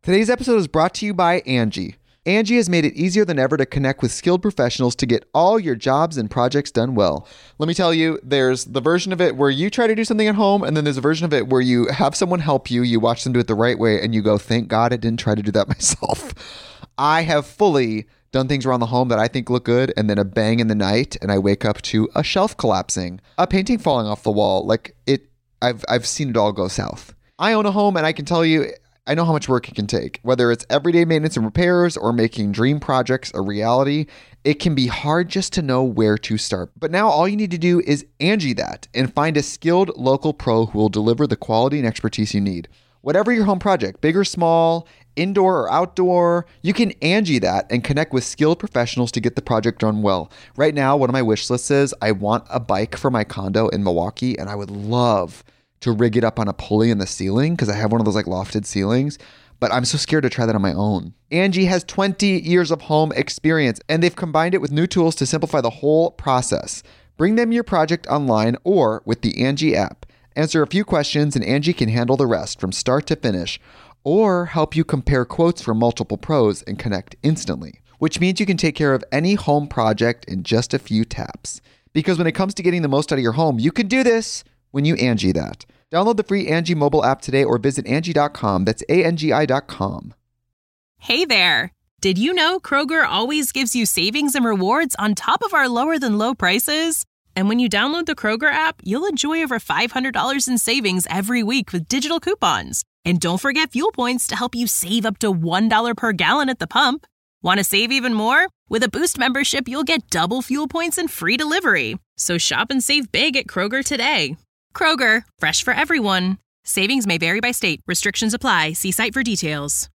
Today's episode is brought to you by Angie. Angie has made it easier than ever to connect with skilled professionals to get all your jobs and projects done well. Let me tell you, there's the version of it where you try to do something at home, and then there's a version of it where you have someone help you, you watch them do it the right way, and you go, thank God I didn't try to do that myself. I have fully done things around the home that I think look good, and then a bang in the night, and I wake up to a shelf collapsing, a painting falling off the wall. I've seen it all go south. I own a home, and I can tell you, I know how much work it can take. Whether it's everyday maintenance and repairs or making dream projects a reality, it can be hard just to know where to start. But now all you need to do is Angie that and find a skilled local pro who will deliver the quality and expertise you need. Whatever your home project, big or small, indoor or outdoor, you can Angie that and connect with skilled professionals to get the project done well. Right now, one of my wish lists is I want a bike for my condo in Milwaukee, and I would love to rig it up on a pulley in the ceiling because I have one of those like lofted ceilings, but I'm so scared to try that on my own. Angie has 20 years of home experience, and they've combined it with new tools to simplify the whole process. Bring them your project online or with the Angie app. Answer a few questions and Angie can handle the rest from start to finish, or help you compare quotes from multiple pros and connect instantly, which means you can take care of any home project in just a few taps. Because when it comes to getting the most out of your home, you can do this when you Angie that. Download the free Angie mobile app today or visit Angie.com. That's ANGI.com. Hey there. Did you know Kroger always gives you savings and rewards on top of our lower than low prices? And when you download the Kroger app, you'll enjoy over $500 in savings every week with digital coupons. And don't forget fuel points to help you save up to $1 per gallon at the pump. Want to save even more? With a Boost membership, you'll get double fuel points and free delivery. So shop and save big at Kroger today. Kroger, fresh for everyone. Savings may vary by state. Restrictions apply. See site for details.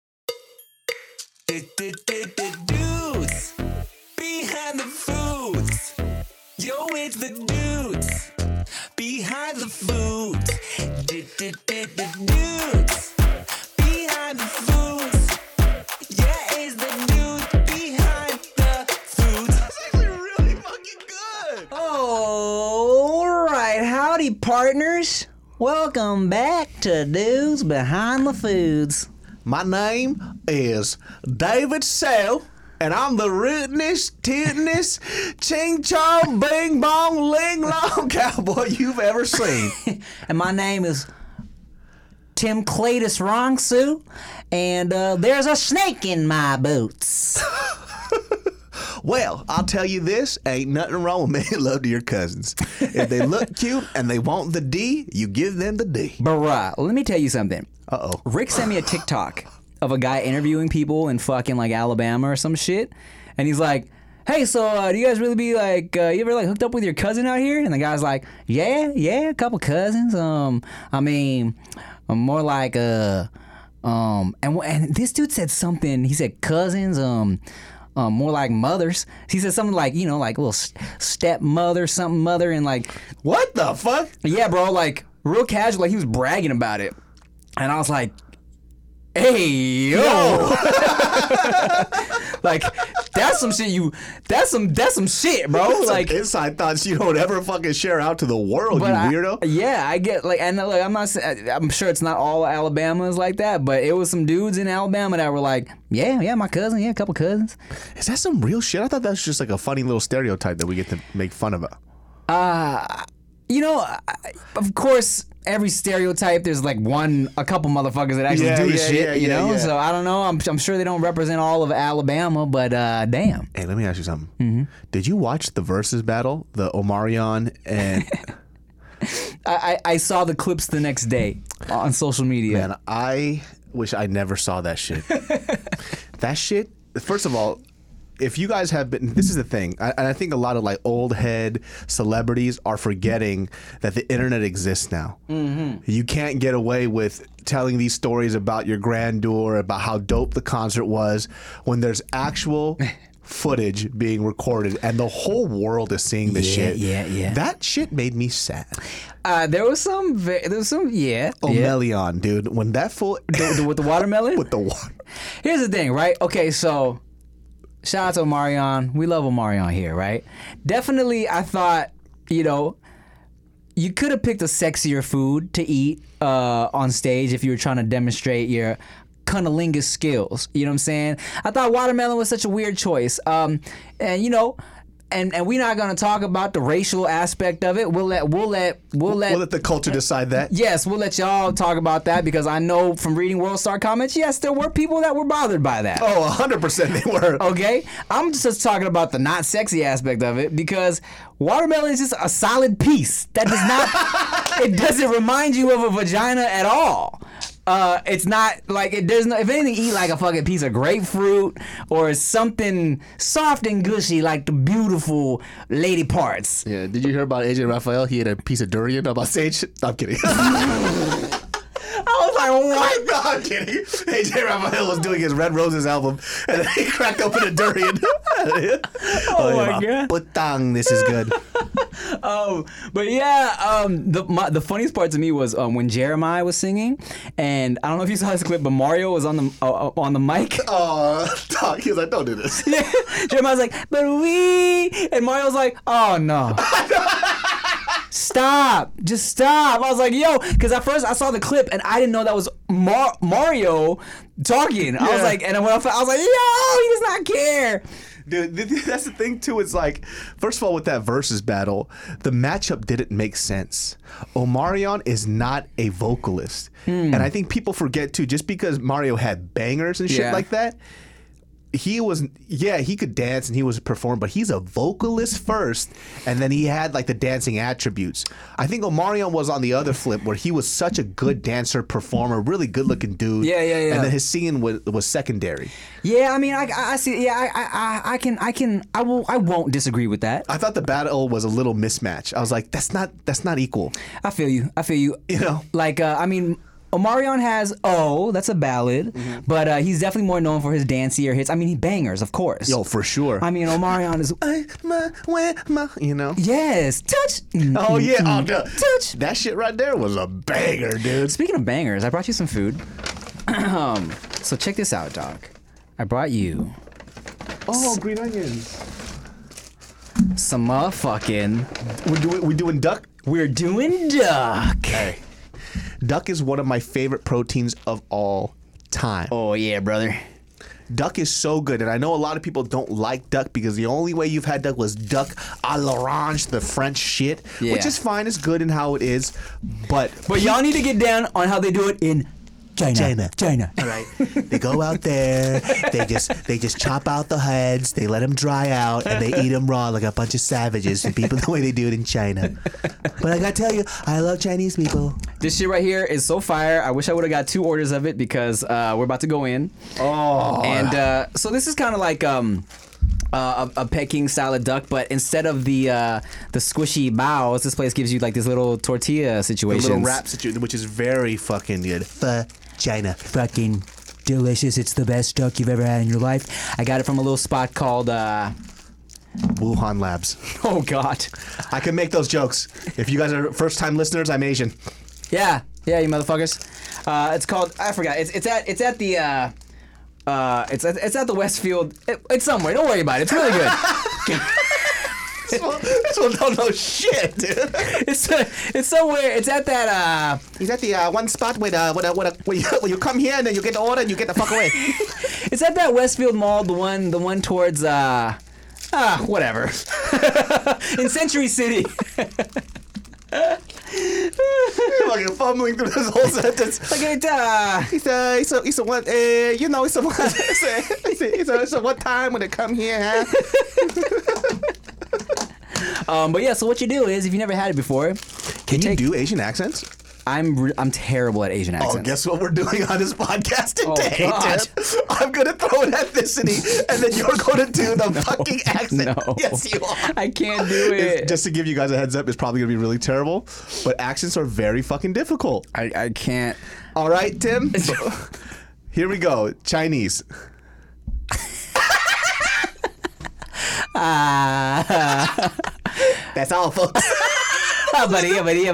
Dudes behind the foods. Yo, it's the dudes behind the foods. Dudes behind the foods. Yeah, it's the dudes behind the foods. That's actually really fucking good. All right, howdy partners. Welcome back to Dudes Behind the Foods. My name is David Sell, and I'm the rootinest, tootinest, ching chong, bing bong, ling long cowboy you've ever seen. And my name is Tim Cletus Rongsu, and there's a snake in my boots. Well, I'll tell you this, ain't nothing wrong with making love to your cousins. If they look cute and they want the D, you give them the D. Bruh, let me tell you something. Uh-oh. Rick sent me a TikTok of a guy interviewing people in fucking like Alabama or some shit, and he's like, hey, so do you guys really be like, you ever like hooked up with your cousin out here? And the guy's like, yeah, a couple cousins. I mean, more like and this dude said something. He said cousins, more like mothers. He said something like, you know, like a little stepmother, something mother, and like, What the fuck? yeah, bro, like real casual, like he was bragging about it, and I was like, hey, yo. Like, that's some shit that's some shit, bro. That's like some inside thoughts you don't ever fucking share out to the world, you weirdo. I get like, and like, I'm sure it's not all Alabama is like that, but it was some dudes in Alabama that were like, yeah, my cousin, a couple cousins. Is that some real shit? I thought that was just like a funny little stereotype that we get to make fun of. You know, of course, every stereotype, there's like a couple motherfuckers that actually do the shit, you know? So I don't know. I'm sure they don't represent all of Alabama, but damn. Hey, let me ask you something. Mm-hmm. Did you watch the Versus battle, the Omarion and... I saw the clips the next day on social media. Man, I wish I never saw that shit. That shit, first of all, if you guys have been, this is the thing, and I think a lot of like old head celebrities are forgetting that the internet exists now. Mm-hmm. You can't get away with telling these stories about your grandeur, about how dope the concert was, when there's actual footage being recorded and the whole world is seeing this shit. Yeah. That shit made me sad. There was some, Omelion, dude. When that fool with the watermelon? with the water. Here's the thing, right? Okay, so shout out to Omarion. We love Omarion here, right? Definitely, I thought, you know, you could have picked a sexier food to eat on stage if you were trying to demonstrate your cunnilingus skills. You know what I'm saying? I thought watermelon was such a weird choice. And you know, and we're not gonna talk about the racial aspect of it. We'll let the culture decide that. Yes, we'll let y'all talk about that because I know from reading World Star comments, yes, there were people that were bothered by that. Oh, 100% they were. Okay, I'm just talking about the not sexy aspect of it because watermelon is just a solid piece that does not. It doesn't remind you of a vagina at all. It's not like it. There's no. If anything, eat like a fucking piece of grapefruit or something soft and gushy like the beautiful lady parts. Yeah, did you hear about AJ Raphael? He ate a piece of durian on stage. I'm kidding. I was like, what? No, I'm kidding. AJ Raphael was doing his Red Roses album, and then he cracked open a durian. Oh my god! Putang, this is good. But yeah, the funniest part to me was when Jeremiah was singing, and I don't know if you saw this clip, but Mario was on the mic. Oh, dog, he was like, "Don't do this." Yeah. Jeremiah's like, "But we," and Mario's like, "Oh no." Stop! Just stop! I was like, "Yo," because at first I saw the clip and I didn't know that was Mario talking. I was like, and when I was like, "Yo, he does not care." Dude, that's the thing too. Is like, first of all, with that versus battle, the matchup didn't make sense. Omarion is not a vocalist, and I think people forget too. Just because Mario had bangers and shit like that, he could dance and he was a performer, but he's a vocalist first, and then he had like the dancing attributes. I think Omarion was on the other flip where he was such a good dancer, performer, really good looking dude. Yeah. And then his singing was secondary. Yeah, I mean, I see. Yeah, I won't disagree with that. I thought the battle was a little mismatch. I was like, that's not equal. I feel you. You know, like I mean, Omarion has that's a ballad, but he's definitely more known for his dancier hits. I mean, he bangers, of course. Yo, for sure. I mean, Omarion is. You know. Yes, touch. Oh yeah, touch. That shit right there was a banger, dude. Speaking of bangers, I brought you some food. So check this out, dog. I brought you Green onions. some motherfucking. We doing duck? We're doing duck. Hey, duck is one of my favorite proteins of all time. Oh yeah, brother. Duck is so good, and I know a lot of people don't like duck because the only way you've had duck was duck à l'orange, the French shit, which is fine, it's good in how it is, but y'all need to get down on how they do it in China. All right, they go out there, they just chop out the heads, they let them dry out, and they eat them raw like a bunch of savages. And people the way they do it in China. But I gotta tell you, I love Chinese people. This shit right here is so fire. I wish I would have got 2 orders of it because we're about to go in. Oh, and so this is kind of like a Peking salad duck, but instead of the squishy bows, this place gives you like this little tortilla situation. A little wrap situation, which is very fucking good. China. Fucking delicious. It's the best duck you've ever had in your life. I got it from a little spot called Wuhan Labs. Oh God. I can make those jokes. If you guys are first time listeners, I'm Asian. Yeah, you motherfuckers. It's called, I forgot. It's at the it's at the Westfield. It's somewhere. Don't worry about it. It's really good. This one don't know shit, dude. It's somewhere. It's at that. He's at the one spot where you come here and then you get the order and you get the fuck away. It's at that Westfield Mall. The one towards whatever. In Century City. Fucking fumbling through this whole sentence. Like it. It's a one. You know, it's a one time when they come here. Huh? But yeah, so what you do is, if you never had it before, Can you do Asian accents? I'm terrible at Asian accents. Oh, guess what we're doing on this podcast today, God. Tim? I'm gonna throw an ethnicity, and then you're gonna do the fucking accent. No. Yes, you are. I can't do it. Just to give you guys a heads up, it's probably gonna be really terrible, but accents are very fucking difficult. I can't. All right, Tim. Here we go. Chinese. That's all, folks. buddy.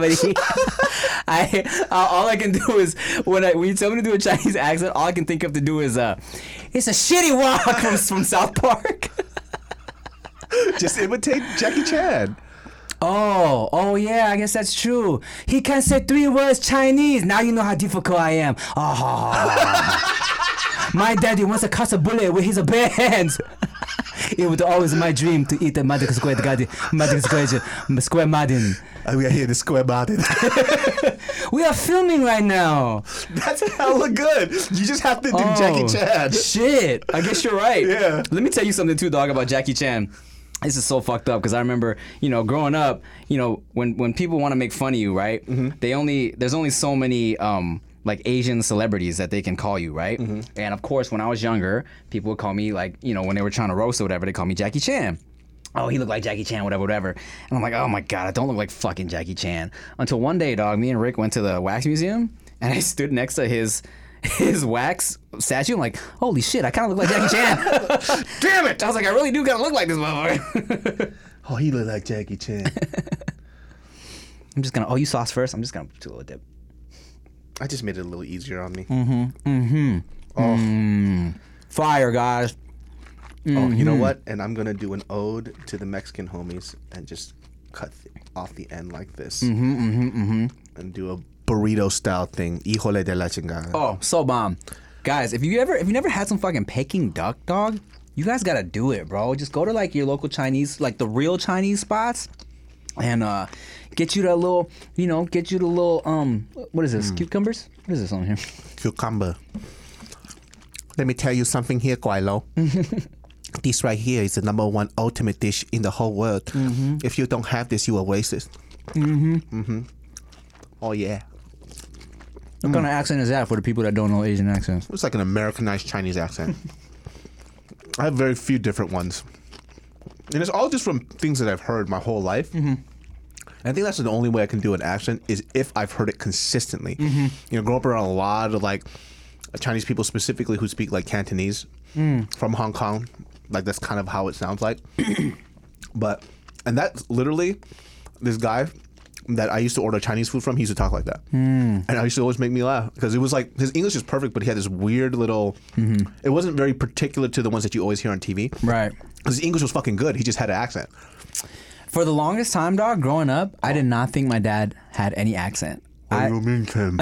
All I can do is when you tell me to do a Chinese accent, all I can think of to do is it's a shitty walk from South Park. Just imitate Jackie Chan. Oh yeah, I guess that's true. He can say 3 words Chinese. Now you know how difficult I am. Oh. My daddy wants to catch a bullet with his bare hands. It was always my dream to eat the Magic Square Square Madden. We are here to square mountain. We are filming right now. That's hella good. You just have to do Jackie Chan. Shit. I guess you're right. Yeah. Let me tell you something too, dog, about Jackie Chan. This is so fucked up because I remember, growing up, when people want to make fun of you, right? Mm-hmm. There's only so many like Asian celebrities that they can call you, right? Mm-hmm. And of course, when I was younger, people would call me like, when they were trying to roast or whatever, they call me Jackie Chan. Oh, he looked like Jackie Chan, whatever. And I'm like, oh my God, I don't look like fucking Jackie Chan. Until one day, dog, me and Rick went to the wax museum and I stood next to his wax statue. I'm like, holy shit, I kind of look like Jackie Chan. Damn it! I was like, I really do kind of look like this motherfucker. Oh, he look like Jackie Chan. I'm just gonna, you sauce first? I'm just gonna do a little dip. I just made it a little easier on me. Fire, guys. Oh, you know what? And I'm going to do an ode to the Mexican homies and just cut off the end like this. And do a burrito style thing. Híjole de la chingada. Oh, so bomb. Guys, if you never had some fucking Peking duck, dog, you guys gotta do it, bro. Just go to like your local Chinese, like the real Chinese spots, and get you the little, what is this? Cucumbers? What is this on here? Cucumber. Let me tell you something here, Guaylo. This right here is the #1 ultimate dish in the whole world. If you don't have this, you are racist. Oh, yeah. What kind of accent is that for the people that don't know Asian accents? It's like an Americanized Chinese accent. I have very few different ones. And it's all just from things that I've heard my whole life. And I think that's the only way I can do an accent is if I've heard it consistently. Grow up around a lot of like Chinese people specifically who speak like Cantonese from Hong Kong. Like that's kind of how it sounds like. And that's literally this guy that I used to order Chinese food from, he used to talk like that. And it used to always make me laugh because it was like his English is perfect, but he had this weird little, it wasn't very particular to the ones that you always hear on TV. Right. His English was fucking good. He just had an accent. For the longest time, dog, growing up, I did not think my dad had any accent. What do you mean, Tim?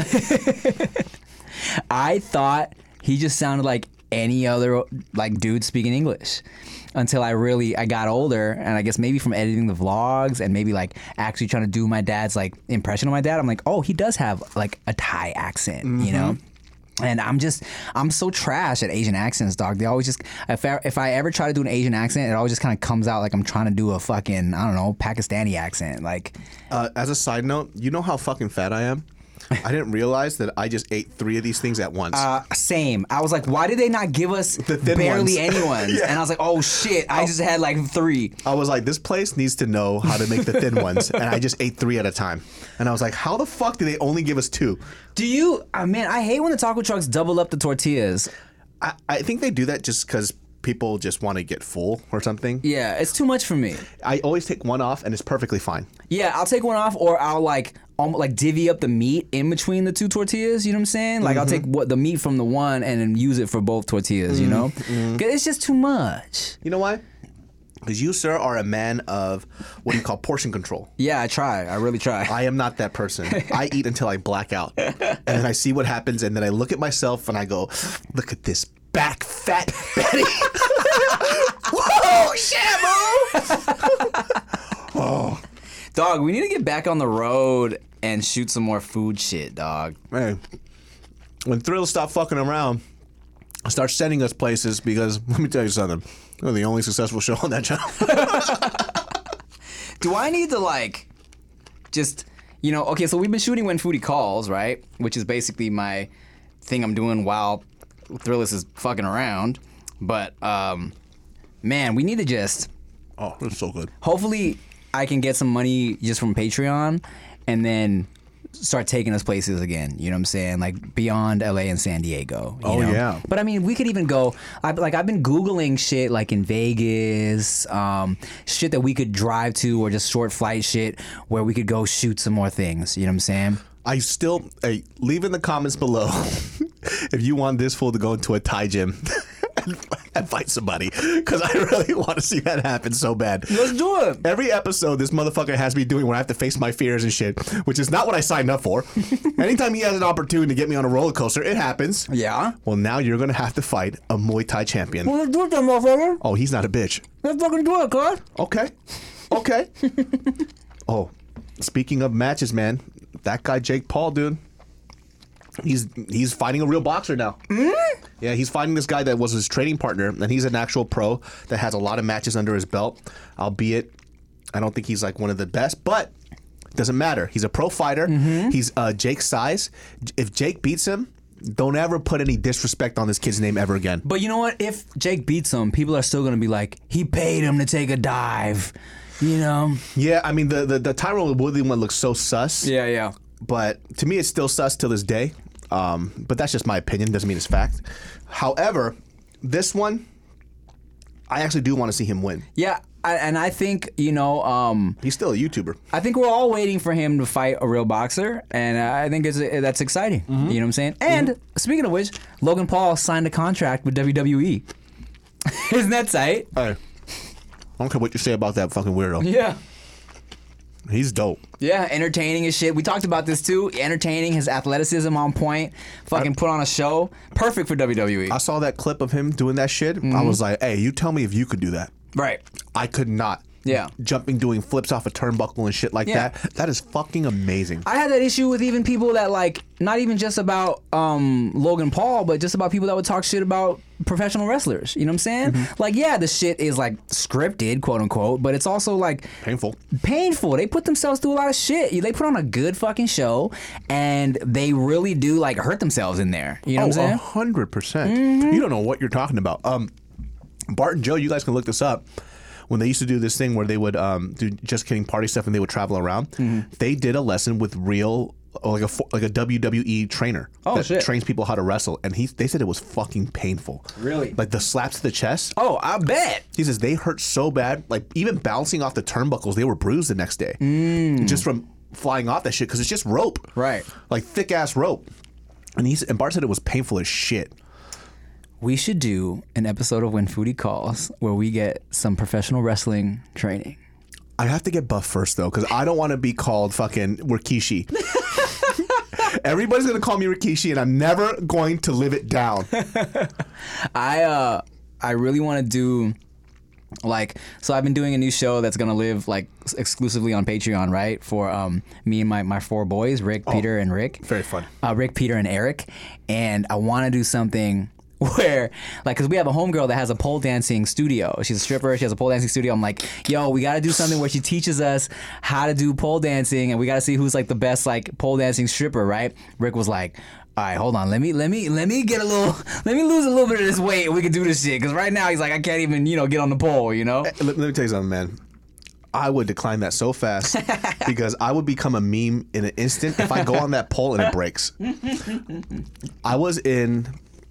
I thought he just sounded like any other like dude speaking English until I got older, and I guess maybe from editing the vlogs and maybe like actually trying to do my dad's like impression of my dad, I'm like, oh, he does have like a Thai accent, And I'm so trash at Asian accents, dog. They always just, if I ever try to do an Asian accent, it always just kind of comes out like I'm trying to do a fucking, I don't know, Pakistani accent. Like, as a side note, you know how fucking fat I am? I didn't realize that I just ate 3 of these things at once. Same. I was like, why did they not give us barely any ones? Yeah. And I was like, oh shit, I just had like 3. I was like, this place needs to know how to make the thin ones. And I just ate 3 at a time. And I was like, how the fuck do they only give us 2? Do you, man, I hate when the taco trucks double up the tortillas. I think they do that just because people just want to get full or something. Yeah, it's too much for me. I always take one off and it's perfectly fine. Yeah, I'll take one off, or I'll like divvy up the meat in between the 2 tortillas. You know what I'm saying? Like I'll take the meat from the one and then use it for both tortillas. You know, 'cause it's just too much. You know why? Because you, sir, are a man of what do you call portion control. Yeah, I try. I really try. I am not that person. I eat until I black out, and then I see what happens, and then I look at myself and I go, "Look at this back fat Betty." Whoa, Shamu! Oh, dog, we need to get back on the road and shoot some more food shit, dog. man. When Thrill stop fucking around, start sending us places, because let me tell you something. We're the only successful show on that channel. Do I need to like just, okay, so we've been shooting When Foodie Calls, right? Which is basically my thing I'm doing while Thrillist is fucking around. But man, we need to just, Oh, that's so good. hopefully I can get some money just from Patreon and then start taking us places again. You know what I'm saying? Like beyond LA and San Diego. You know? Yeah. But I mean, we could even go. I've been Googling shit like in Vegas, shit that we could drive to, or just short flight shit where we could go shoot some more things. You know what I'm saying? I still leave in the comments below if you want this fool to go into a Thai gym and fight somebody because I really want to see that happen so bad. Let's do it. Every episode, this motherfucker has me doing where I have to face my fears and shit, which is not what I signed up for. Anytime he has an opportunity to get me on a roller coaster, it happens. Yeah. Well, now you're going to have to fight a Muay Thai champion. Well, let's do it then, motherfucker. Oh, he's not a bitch. Let's fucking do it, cuz. Okay. Oh, speaking of matches, man, that guy Jake Paul, dude. He's fighting a real boxer now. Yeah, he's fighting this guy that was his training partner, and he's an actual pro that has a lot of matches under his belt. Albeit, I don't think he's like one of the best, but it doesn't matter. He's a pro fighter. He's Jake's size. If Jake beats him, don't ever put any disrespect on this kid's name ever again. But you know what? If Jake beats him, people are still gonna be like, he paid him to take a dive. You know? Yeah, I mean the Tyron Woodley one looks so sus. Yeah. But to me, it's still sus till this day. But that's just my opinion. Doesn't mean it's fact. However, this one, I actually do want to see him win. Yeah, and I think, He's still a YouTuber. I think we're all waiting for him to fight a real boxer, and I think that's exciting. You know what I'm saying? And speaking of which, Logan Paul signed a contract with WWE. Isn't that tight? Hey, I don't care what you say about that fucking weirdo. Yeah. He's dope. Yeah, entertaining as shit. We talked about this too. Entertaining, his athleticism on point. Fucking put on a show. Perfect for WWE. I saw that clip of him doing that shit. I was like, hey, you tell me if you could do that. Right. I could not. Yeah. Jumping, doing flips off a turnbuckle and shit like Yeah. that. That is fucking amazing. I had that issue with even people that like, not even just about Logan Paul, but just about people that would talk shit about professional wrestlers. You know what I'm saying? Like, yeah, the shit is like scripted, quote unquote, but it's also like Painful. They put themselves through a lot of shit. They put on a good fucking show, and they really do like hurt themselves in there. You know what I'm saying? 100%. You don't know what you're talking about. Bart and Joe, you guys can look this up. When they used to do this thing where they would do Just Kidding party stuff and they would travel around, they did a lesson with real, like a WWE trainer that shit. trains people how to wrestle, and they said it was fucking painful. Really? Like the slaps to the chest. Oh, I bet. He says they hurt so bad, like even bouncing off the turnbuckles, they were bruised the next day, just from flying off that shit because it's just rope, Right. Like thick ass rope. And Bart said it was painful as shit. We should do an episode of When Foodie Calls where we get some professional wrestling training. I have to get buff first though, because I don't want to be called fucking Rikishi. Everybody's gonna call me Rikishi, and I'm never going to live it down. I really want to do so I've been doing a new show that's gonna live like exclusively on Patreon, right? For me and my four boys, Rick, Peter, and Rick. Very fun. Rick, Peter, and Eric. And I want to do something where, like, because we have a homegirl that has a pole dancing studio. She's a stripper. She has a pole dancing studio. I'm like, yo, we got to do something where she teaches us how to do pole dancing, and we got to see who's like the best like pole dancing stripper, right? Rick was like, all right, hold on. Let me lose a little bit of this weight, and we can do this shit. Because right now he's like, I can't even get on the pole, Let me tell you something, man. I would decline that so fast because I would become a meme in an instant if I go on that pole and it breaks. I was in.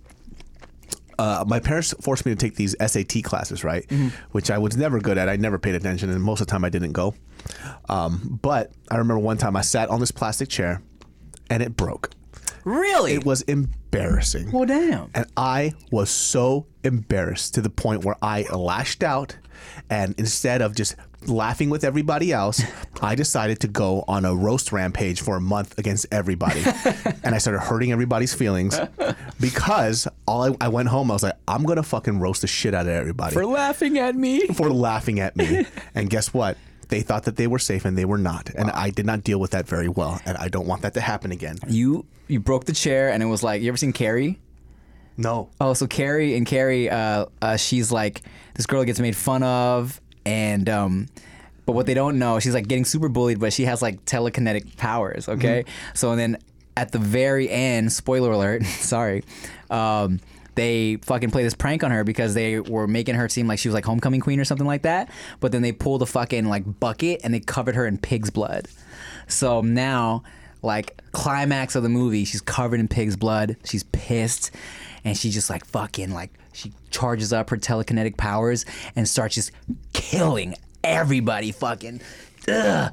My parents forced me to take these SAT classes, right? Which I was never good at. I never paid attention, and most of the time I didn't go. But I remember one time I sat on this plastic chair, and it broke. Really? It was embarrassing. Well, damn. And I was so embarrassed to the point where I lashed out, and instead of just laughing with everybody else, I decided to go on a roast rampage for a month against everybody. And I started hurting everybody's feelings because I went home, I was like, I'm going to fucking roast the shit out of everybody. For laughing at me. And guess what? They thought that they were safe, and they were not. And I did not deal with that very well, and I don't want that to happen again. You broke the chair, and it was like, you ever seen Carrie? No. Oh, so Carrie, she's like this girl that gets made fun of, and but what they don't know, she's like getting super bullied, but she has like telekinetic powers. Okay, so and then at the very end, spoiler alert, sorry, they fucking play this prank on her because they were making her seem like she was like homecoming queen or something like that. But then they pulled a fucking like bucket and they covered her in pig's blood. So now, like, climax of the movie, she's covered in pig's blood. She's pissed, and she just like fucking like she charges up her telekinetic powers and starts just killing everybody. Fucking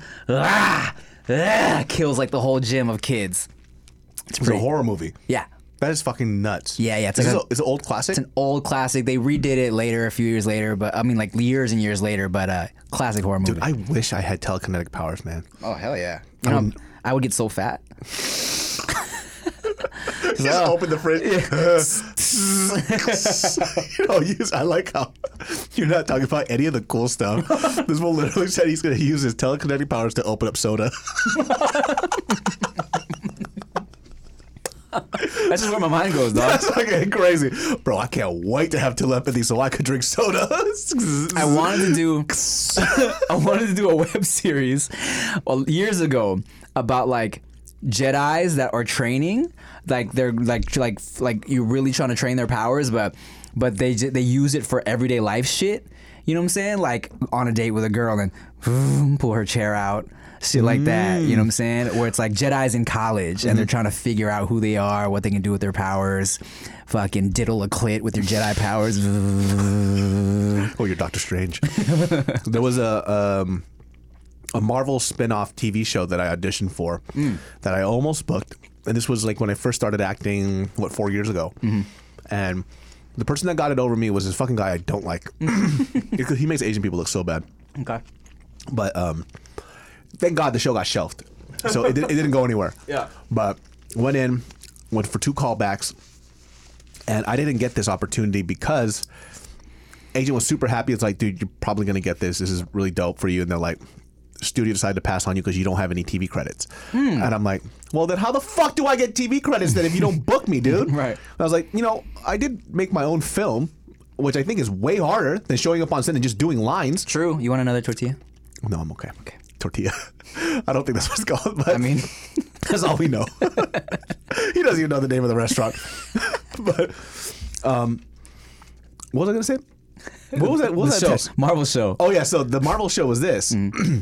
kills like the whole gym of kids. It's a horror movie. Yeah. That is fucking nuts. Yeah, yeah, it's Is like this it's an old classic? It's an old classic. They redid it later, a few years later, but I mean, like years and years later. But classic horror movie. Dude, I wish I had telekinetic powers, man. Oh hell yeah! You know, I would get so fat. Just open the fridge. I like how you're not talking about any of the cool stuff. This one literally said he's going to use his telekinetic powers to open up soda. That's just where my mind goes, dog. That's fucking crazy. Bro, I can't wait to have telepathy so I could drink soda. I wanted to do a web series years ago about like Jedis that are training, like they're like you're really trying to train their powers, but they use it for everyday life shit. You know what I'm saying? Like on a date with a girl and pull her chair out. Shit like that, you know what I'm saying? Where it's like Jedis in college and they're trying to figure out who they are, what they can do with their powers. Fucking diddle a clit with your Jedi powers. Oh, you're Doctor Strange. There was a Marvel spin-off TV show that I auditioned for that I almost booked. And this was like when I first started acting, 4 years ago. And the person that got it over me was this fucking guy I don't like. He makes Asian people look so bad. Okay. But thank God the show got shelved. So it didn't go anywhere. Yeah. But went for 2 callbacks. And I didn't get this opportunity because agent was super happy. It's like, dude, you're probably going to get this. This is really dope for you. And they're like, studio decided to pass on you because you don't have any TV credits. And I'm like, well, then how the fuck do I get TV credits then if you don't book me, dude? Right. And I was like, I did make my own film, which I think is way harder than showing up on set and just doing lines. True. You want another tortilla? No, I'm okay. Okay. Tortilla. I don't think that's what it's called. But I mean, that's all we know. He doesn't even know the name of the restaurant. But what was I going to say? What was that? What was the that? show, Marvel show. Oh yeah. So the Marvel show was this.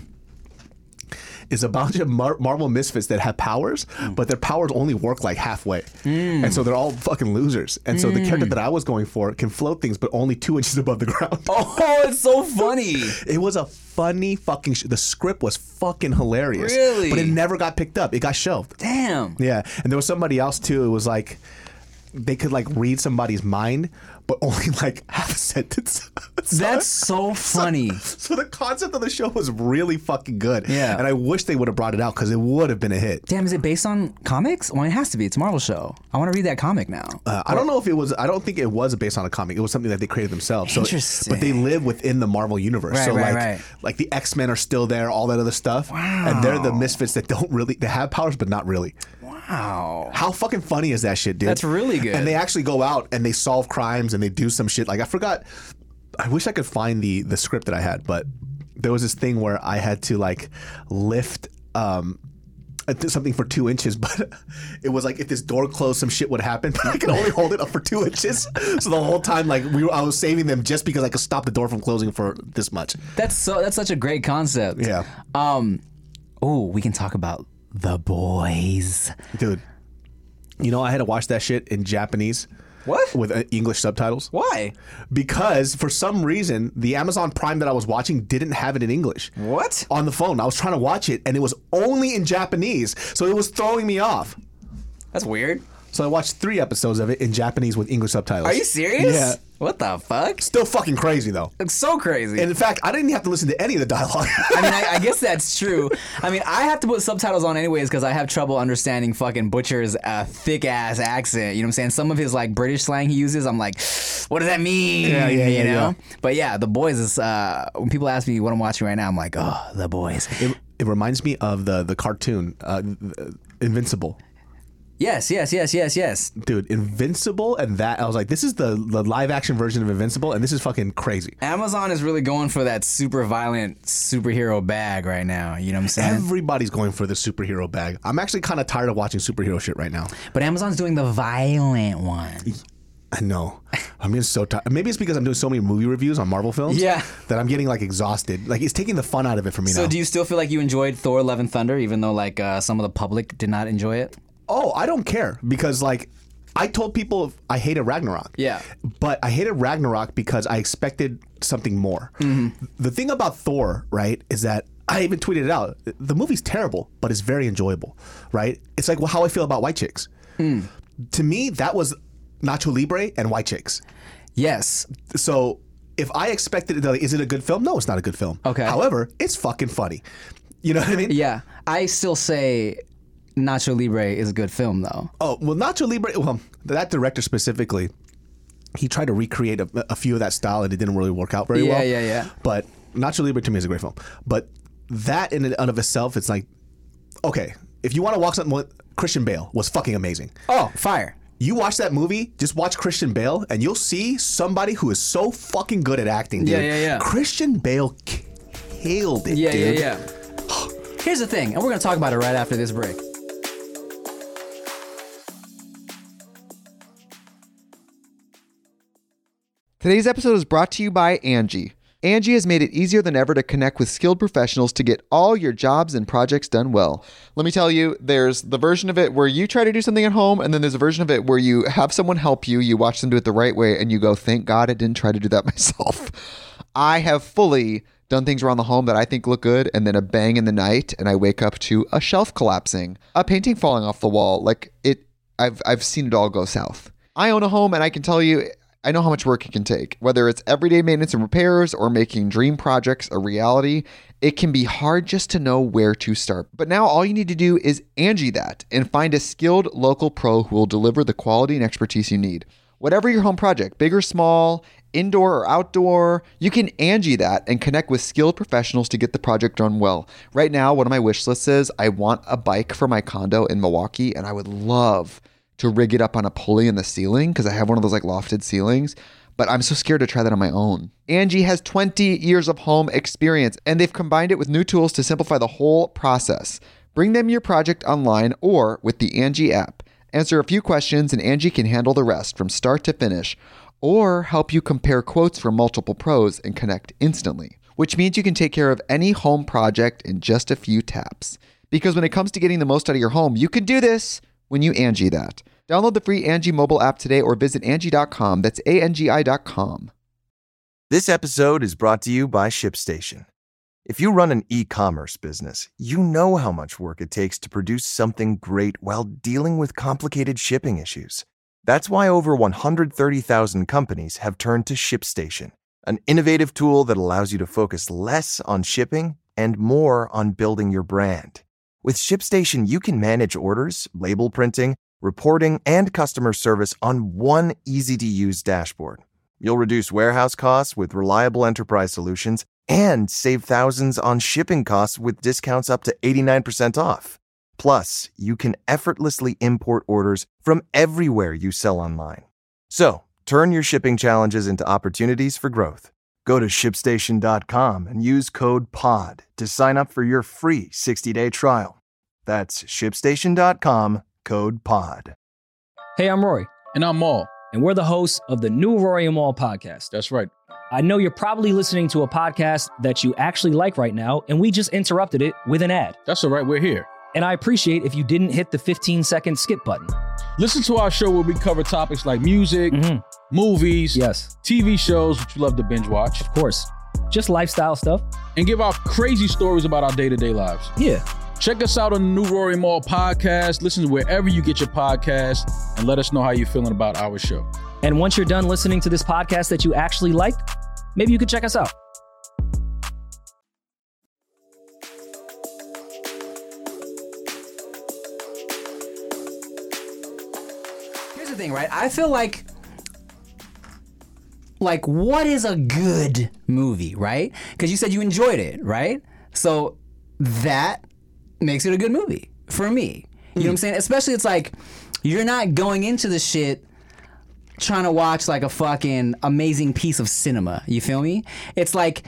Is a bunch of Marvel misfits that have powers, but their powers only work like halfway. And so they're all fucking losers. And so the character that I was going for can float things, but only 2 inches above the ground. Oh, it's so funny. It was a funny fucking the script was fucking hilarious. Really? But it never got picked up. It got shelved. Damn. Yeah. And there was somebody else too. It was like they could like read somebody's mind, but only like half a sentence. That's so funny. So the concept of the show was really fucking good. Yeah. And I wish they would have brought it out because it would have been a hit. Damn, is it based on comics? Well, it has to be. It's a Marvel show. I want to read that comic now. I don't know if it was. I don't think it was based on a comic. It was something that they created themselves. So, Interesting. but they live within the Marvel universe. Right, so right. like the X-Men are still there, all that other stuff. Wow. And they're the misfits that they have powers, but not really. Wow. How fucking funny is that shit, dude? That's really good. And they actually go out and they solve crimes and they do some shit. Like I forgot. I wish I could find the script that I had, but there was this thing where I had to like lift something for 2 inches, but it was like if this door closed, some shit would happen. But I could only hold it up for 2 inches. So the whole time, like I was saving them just because I could stop the door from closing for this much. That's such a great concept. Yeah. We can talk about The Boys. Dude, I had to watch that shit in Japanese. What? With English subtitles. Why? Because for some reason, the Amazon Prime that I was watching didn't have it in English. What? On the phone. I was trying to watch it, and it was only in Japanese. So it was throwing me off. That's weird. So I watched 3 episodes of it in Japanese with English subtitles. Are you serious? Yeah. What the fuck? Still fucking crazy, though. It's so crazy. And in fact, I didn't have to listen to any of the dialogue. I mean, I guess that's true. I mean, I have to put subtitles on anyways because I have trouble understanding fucking Butcher's thick ass accent. You know what I'm saying? Some of his like British slang he uses, I'm like, what does that mean? Yeah, you know? yeah. But yeah, The Boys is when people ask me what I'm watching right now, I'm like, oh, The Boys. It reminds me of the cartoon Invincible. Yes. Dude, Invincible and that, I was like, this is the live action version of Invincible, and this is fucking crazy. Amazon is really going for that super violent superhero bag right now. You know what I'm saying? Everybody's going for the superhero bag. I'm actually kind of tired of watching superhero shit right now. But Amazon's doing the violent one. I know. I'm getting so tired. Maybe it's because I'm doing so many movie reviews on Marvel films. Yeah. That I'm getting like exhausted. Like it's taking the fun out of it for me now. So do you still feel like you enjoyed Thor: Love and Thunder, even though like some of the public did not enjoy it? Oh, I don't care because like I told people I hated Ragnarok. Yeah. But I hated Ragnarok because I expected something more. Mm-hmm. The thing about Thor, right, is that I even tweeted it out. The movie's terrible, but it's very enjoyable, right? It's like how I feel about White Chicks. To me, that was Nacho Libre and White Chicks. Yes. So if I expected it, like, is it a good film? No, it's not a good film. Okay. However, it's fucking funny. You know what I mean? Yeah. I still say Nacho Libre is a good film, though. Oh, well, Nacho Libre, well, that director specifically, he tried to recreate a few of that style and it didn't really work out very well. Yeah. But Nacho Libre to me is a great film. But that in and of itself, it's like, okay, if you want to watch something with Christian Bale was fucking amazing. Oh, fire. You watch that movie, just watch Christian Bale, and you'll see somebody who is so fucking good at acting, dude. Yeah. Christian Bale killed it, dude. Yeah. Here's the thing, and we're going to talk about it right after this break. Today's episode is brought to you by Angie. Angie has made it easier than ever to connect with skilled professionals to get all your jobs and projects done well. Let me tell you, there's the version of it where you try to do something at home, and then there's a version of it where you have someone help you, you watch them do it the right way, and you go, thank God I didn't try to do that myself. I have fully done things around the home that I think look good, and then a bang in the night, and I wake up to a shelf collapsing, a painting falling off the wall. Like, I've seen it all go south. I own a home, and I can tell you, I know how much work it can take. Whether it's everyday maintenance and repairs or making dream projects a reality, it can be hard just to know where to start. But now all you need to do is Angie that and find a skilled local pro who will deliver the quality and expertise you need. Whatever your home project, big or small, indoor or outdoor, you can Angie that and connect with skilled professionals to get the project done well. Right now, one of my wish lists is I want a bike for my condo in Milwaukee, and I would love to rig it up on a pulley in the ceiling because I have one of those like lofted ceilings, but I'm so scared to try that on my own. Angie has 20 years of home experience, and they've combined it with new tools to simplify the whole process. Bring them your project online or with the Angie app. Answer a few questions and Angie can handle the rest from start to finish, or help you compare quotes from multiple pros and connect instantly, which means you can take care of any home project in just a few taps. Because when it comes to getting the most out of your home, you can do this when you Angie that. Download the free Angie mobile app today or visit Angie.com. That's ANGI.com. This episode is brought to you by ShipStation. If you run an e-commerce business, you know how much work it takes to produce something great while dealing with complicated shipping issues. That's why over 130,000 companies have turned to ShipStation, an innovative tool that allows you to focus less on shipping and more on building your brand. With ShipStation, you can manage orders, label printing, reporting, and customer service on one easy-to-use dashboard. You'll reduce warehouse costs with reliable enterprise solutions and save thousands on shipping costs with discounts up to 89% off. Plus, you can effortlessly import orders from everywhere you sell online. So, turn your shipping challenges into opportunities for growth. Go to ShipStation.com and use code POD to sign up for your free 60-day trial. That's ShipStation.com, code POD. Hey, I'm Rory. And I'm Maul. And we're the hosts of the new Rory and Maul podcast. That's right. I know you're probably listening to a podcast that you actually like right now, and we just interrupted it with an ad. That's all right. We're here. And I appreciate if you didn't hit the 15-second skip button. Listen to our show where we cover topics like music, movies, Yes, TV shows, which you love to binge watch, of course. Just lifestyle stuff. and give out crazy stories about our day-to-day lives. Yeah. Check us out on the new Rory Maul podcast. Listen to wherever you get your podcast and let us know how you're feeling about our show. And once you're done listening to this podcast that you actually like, maybe you could check us out. Here's the thing, right? I feel like what is a good movie, right? Because you said you enjoyed it, right? So that makes it a good movie for me. You know what I'm saying? Especially it's like you're not going into the shit trying to watch like a fucking amazing piece of cinema. You feel me? It's like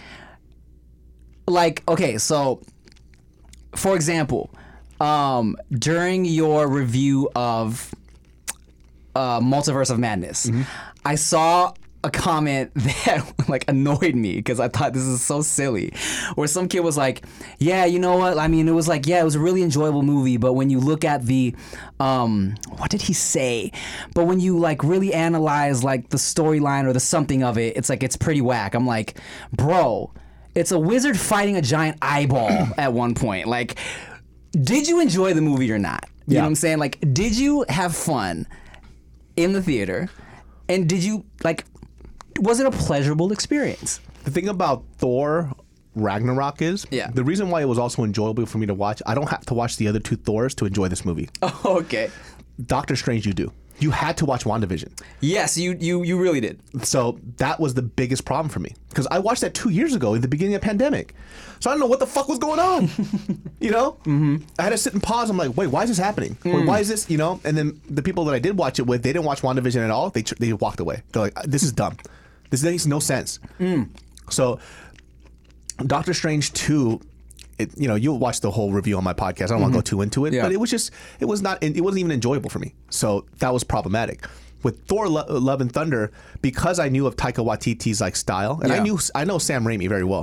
okay, so for example, during your review of Multiverse of Madness, I saw a comment that like annoyed me because I thought this is so silly, where some kid was like, yeah, you know what, I mean, it was like, yeah, it was a really enjoyable movie, but when you look at the what did he say, but when you like really analyze like the storyline or the something of it, it's like it's pretty whack. I'm like, bro, it's a wizard fighting a giant eyeball at one point. Like, did you enjoy the movie or not? You know what I'm saying? Like, did you have fun? in the theater, and did you like? Was it a pleasurable experience? The thing about Thor Ragnarok is the reason why it was also enjoyable for me to watch. I don't have to watch the other 2 Thors to enjoy this movie. Oh, okay. Doctor Strange, you do. You had to watch WandaVision. Yes, you really did. So that was the biggest problem for me because I watched that 2 years ago at the beginning of the pandemic. So I don't know what the fuck was going on. You know? Mm-hmm. I had to sit and pause. I'm like, wait, why is this happening? Or why is this, you know? And then the people that I did watch it with, they didn't watch WandaVision at all. They walked away. They're like, this is dumb. This makes no sense. So Doctor Strange 2, you'll watch the whole review on my podcast. I don't want to go too into it, but it wasn't even enjoyable for me. So that was problematic. With Thor: Love and Thunder, because I knew of Taika Waititi's like style, and I know Sam Raimi very well.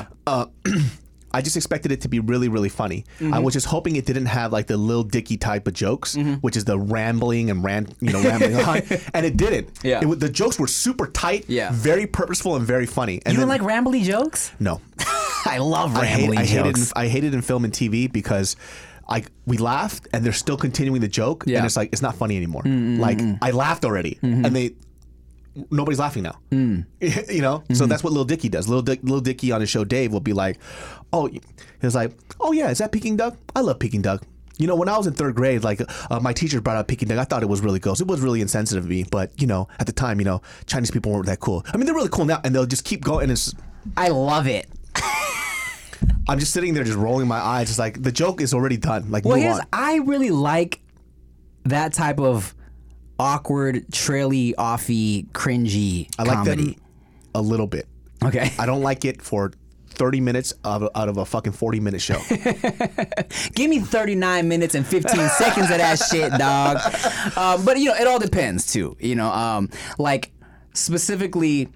I just expected it to be really, really funny. I was just hoping it didn't have like the Lil Dicky type of jokes, which is the rambling and rambling on, and it didn't. The jokes were super tight, very purposeful and very funny. And you don't like rambly jokes? No. I love rambling jokes. I hate it in film and TV because we laughed and they're still continuing the joke, and it's like it's not funny anymore. Like I laughed already, and nobody's laughing now. You know, so that's what Lil Dicky does. Lil Dicky on his show Dave will be like, "Oh," he's like, "Oh yeah, is that Peking Duck? I love Peking Duck." You know, when I was in 3rd grade, like my teacher brought up Peking Duck, I thought it was really gross. It was really insensitive of me, but at the time, Chinese people weren't that cool. I mean, they're really cool now, and they'll just keep going. And I love it. I'm just sitting there, just rolling my eyes. It's like the joke is already done. Like, move on. I really like that type of awkward, traily, offy, cringy I like comedy. them a little bit. Okay. I don't like it for 30 minutes out of a fucking 40-minute show. Give me 39 minutes and 15 seconds of that shit, dog. But it all depends too. Like specifically.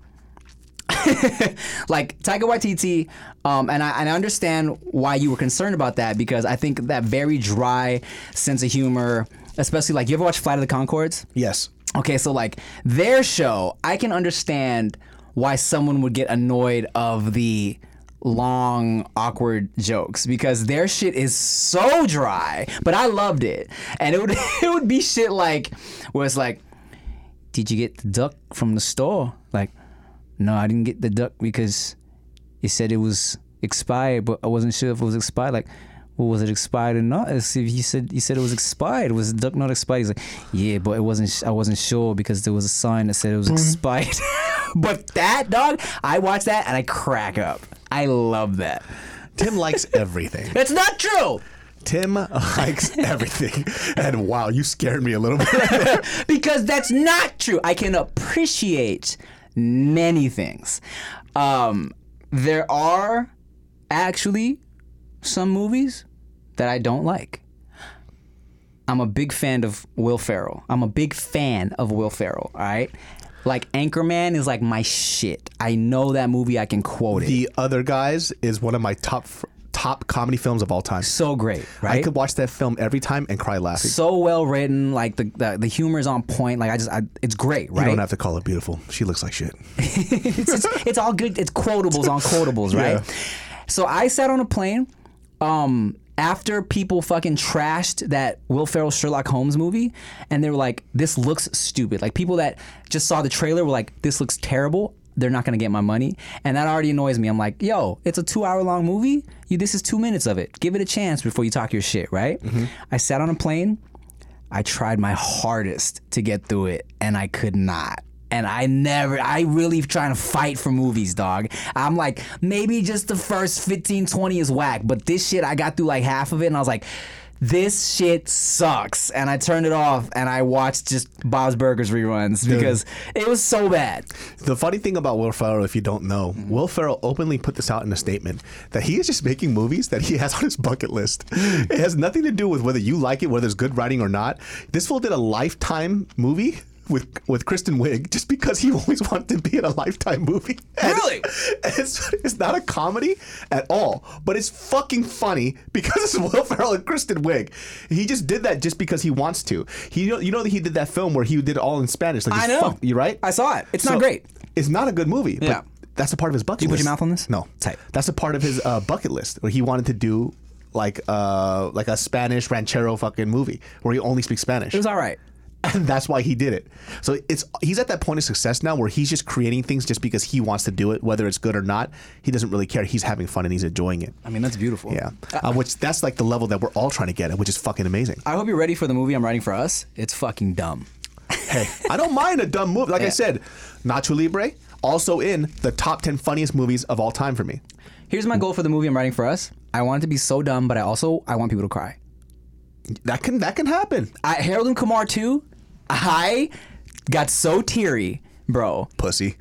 Like Taika Waititi, and I understand why you were concerned about that, because I think that very dry sense of humor, especially like, you ever watch Flight of the Conchords? Yes. Okay, so like their show, I can understand why someone would get annoyed of the long, awkward jokes, because their shit is so dry, but I loved it. And it would be shit like, where it's like, did you get the duck from the store? Like, no, I didn't get the duck because it said it was expired, but I wasn't sure if it was expired. Like, well, was it expired or not? If you said it was expired, was the duck not expired? He's like, yeah, but it wasn't. I wasn't sure because there was a sign that said it was expired. But that, dog, I watch that and I crack up. I love that. Tim likes everything. That's not true. Tim likes everything. And wow, you scared me a little bit right there. Because that's not true. I can appreciate many things. There are actually some movies that I don't like. I'm a big fan of Will Ferrell. All right? Like, Anchorman is like my shit. I know that movie. I can quote it. The Other Guys is one of my top comedy films of all time. So great, right? I could watch that film every time and cry laughing. So well written. Like, the humor is on point. Like, it's great, right? You don't have to call her beautiful. She looks like shit. it's all good. It's quotables on quotables, right? Yeah. So I sat on a plane after people fucking trashed that Will Ferrell Sherlock Holmes movie, and they were like, this looks stupid. Like, people that just saw the trailer were like, this looks terrible. They're not going to get my money. And that already annoys me. I'm like, yo, it's a 2-hour-long movie. This is 2 minutes of it. Give it a chance before you talk your shit, right? Mm-hmm. I sat on a plane. I tried my hardest to get through it, and I could not. And I really trying to fight for movies, dog. I'm like, maybe just the first 15, 20 is whack. But this shit, I got through like half of it, and I was like, this shit sucks. And I turned it off, and I watched just Bob's Burgers reruns because it was so bad. The funny thing about Will Ferrell, if you don't know, Will Ferrell openly put this out in a statement that he is just making movies that he has on his bucket list. It has nothing to do with whether you like it, whether it's good writing or not. This fool did a Lifetime movie with Kristen Wiig just because he always wanted to be in a Lifetime movie. Really? It's not a comedy at all, but it's fucking funny because it's Will Ferrell and Kristen Wiig. He just did that just because he wants to. You know that he did that film where he did it all in Spanish. Like, I know. You right? I saw it. It's not great. It's not a good movie. Yeah. But that's a part of his bucket list. Did you put your mouth on this? No. Tight. That's a part of his bucket list where he wanted to do like a Spanish ranchero fucking movie where he only speaks Spanish. It was all right. And that's why he did it. So he's at that point of success now where he's just creating things just because he wants to do it, whether it's good or not. He doesn't really care. He's having fun and he's enjoying it. I mean, that's beautiful. Yeah. Which that's like the level that we're all trying to get at, which is fucking amazing. I hope you're ready for the movie I'm writing for us. It's fucking dumb. Hey, I don't mind a dumb movie. Like I said, Nacho Libre, also in the top 10 funniest movies of all time for me. Here's my goal for the movie I'm writing for us. I want it to be so dumb, but I want people to cry. That can happen. Harold and Kumar 2, I got so teary, bro. Pussy.